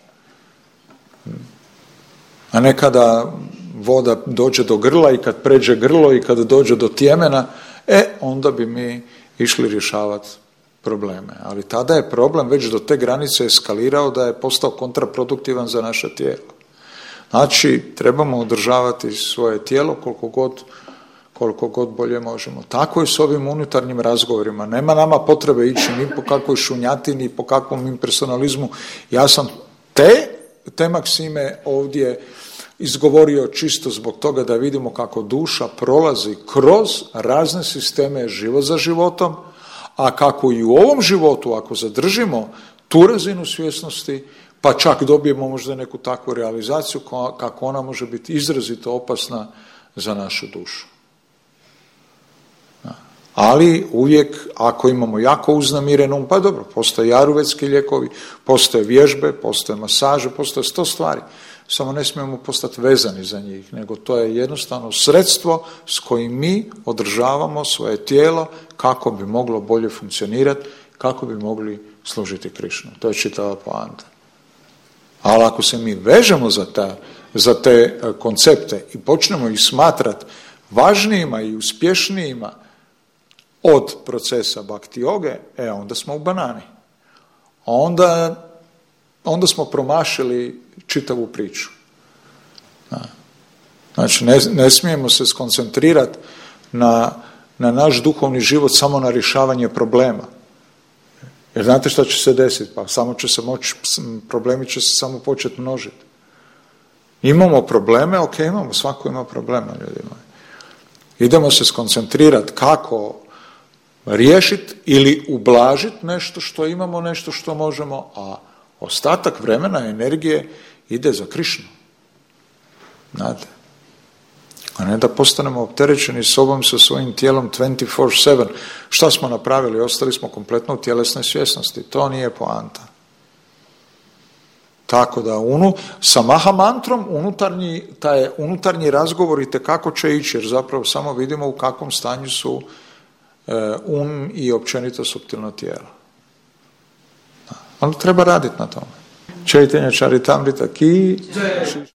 A ne kada voda dođe do grla i kad pređe grlo i kad dođe do tjemena, e, onda bi mi išli rješavati probleme. Ali tada je problem već do te granice eskalirao da je postao kontraproduktivan za naše tijelo. Znači, trebamo održavati svoje tijelo koliko god, koliko god bolje možemo. Tako je s ovim unutarnjim razgovorima. Nema nama potrebe ići ni po kakvoj šunjatini, ni po kakvom impersonalizmu. Ja sam te, te maksime ovdje izgovorio čisto zbog toga da vidimo kako duša prolazi kroz razne sisteme život za životom, a kako i u ovom životu, ako zadržimo tu razinu svjesnosti, pa čak dobijemo možda neku takvu realizaciju, kako ona može biti izrazito opasna za našu dušu. Ali uvijek, ako imamo jako uznemiren um, pa dobro, postoje ajuurvedski lijekovi, postoje vježbe, postoje masaže, postoje sto stvari. Samo ne smijemo postati vezani za njih, nego to je jednostavno sredstvo s kojim mi održavamo svoje tijelo kako bi moglo bolje funkcionirati, kako bi mogli služiti Krišnu. To je čitava poanta. Ali ako se mi vežemo za, ta, za te koncepte i počnemo ih smatrati važnijima i uspješnijima od procesa bhakti joge, e onda smo u banani. Onda, onda smo promašili čitavu priču. Znači, ne, ne smijemo se skoncentrirati na, na naš duhovni život samo na rješavanje problema. Jer znate šta će se desiti? Pa samo će se moći, problemi će se samo početi množiti. Imamo probleme, ok, imamo, svako ima problema, ljudi moji. Idemo se skoncentrirati kako riješiti ili ublažiti nešto što imamo, nešto što možemo, a ostatak vremena, energije ide za Krišnu. Znate? A ne da postanemo opterećeni sobom, sa svojim tijelom dvanaest sedam. Šta smo napravili? Ostali smo kompletno u tjelesnoj svjesnosti. To nije poanta. Tako da unu, sa maha mantrom unutarnji, taj unutarnji razgovor itekako će ići, jer zapravo samo vidimo u kakvom stanju su e, um i općenito suptilno tijelo. Ali treba raditi na tome. Čaitanja Charitamrita ki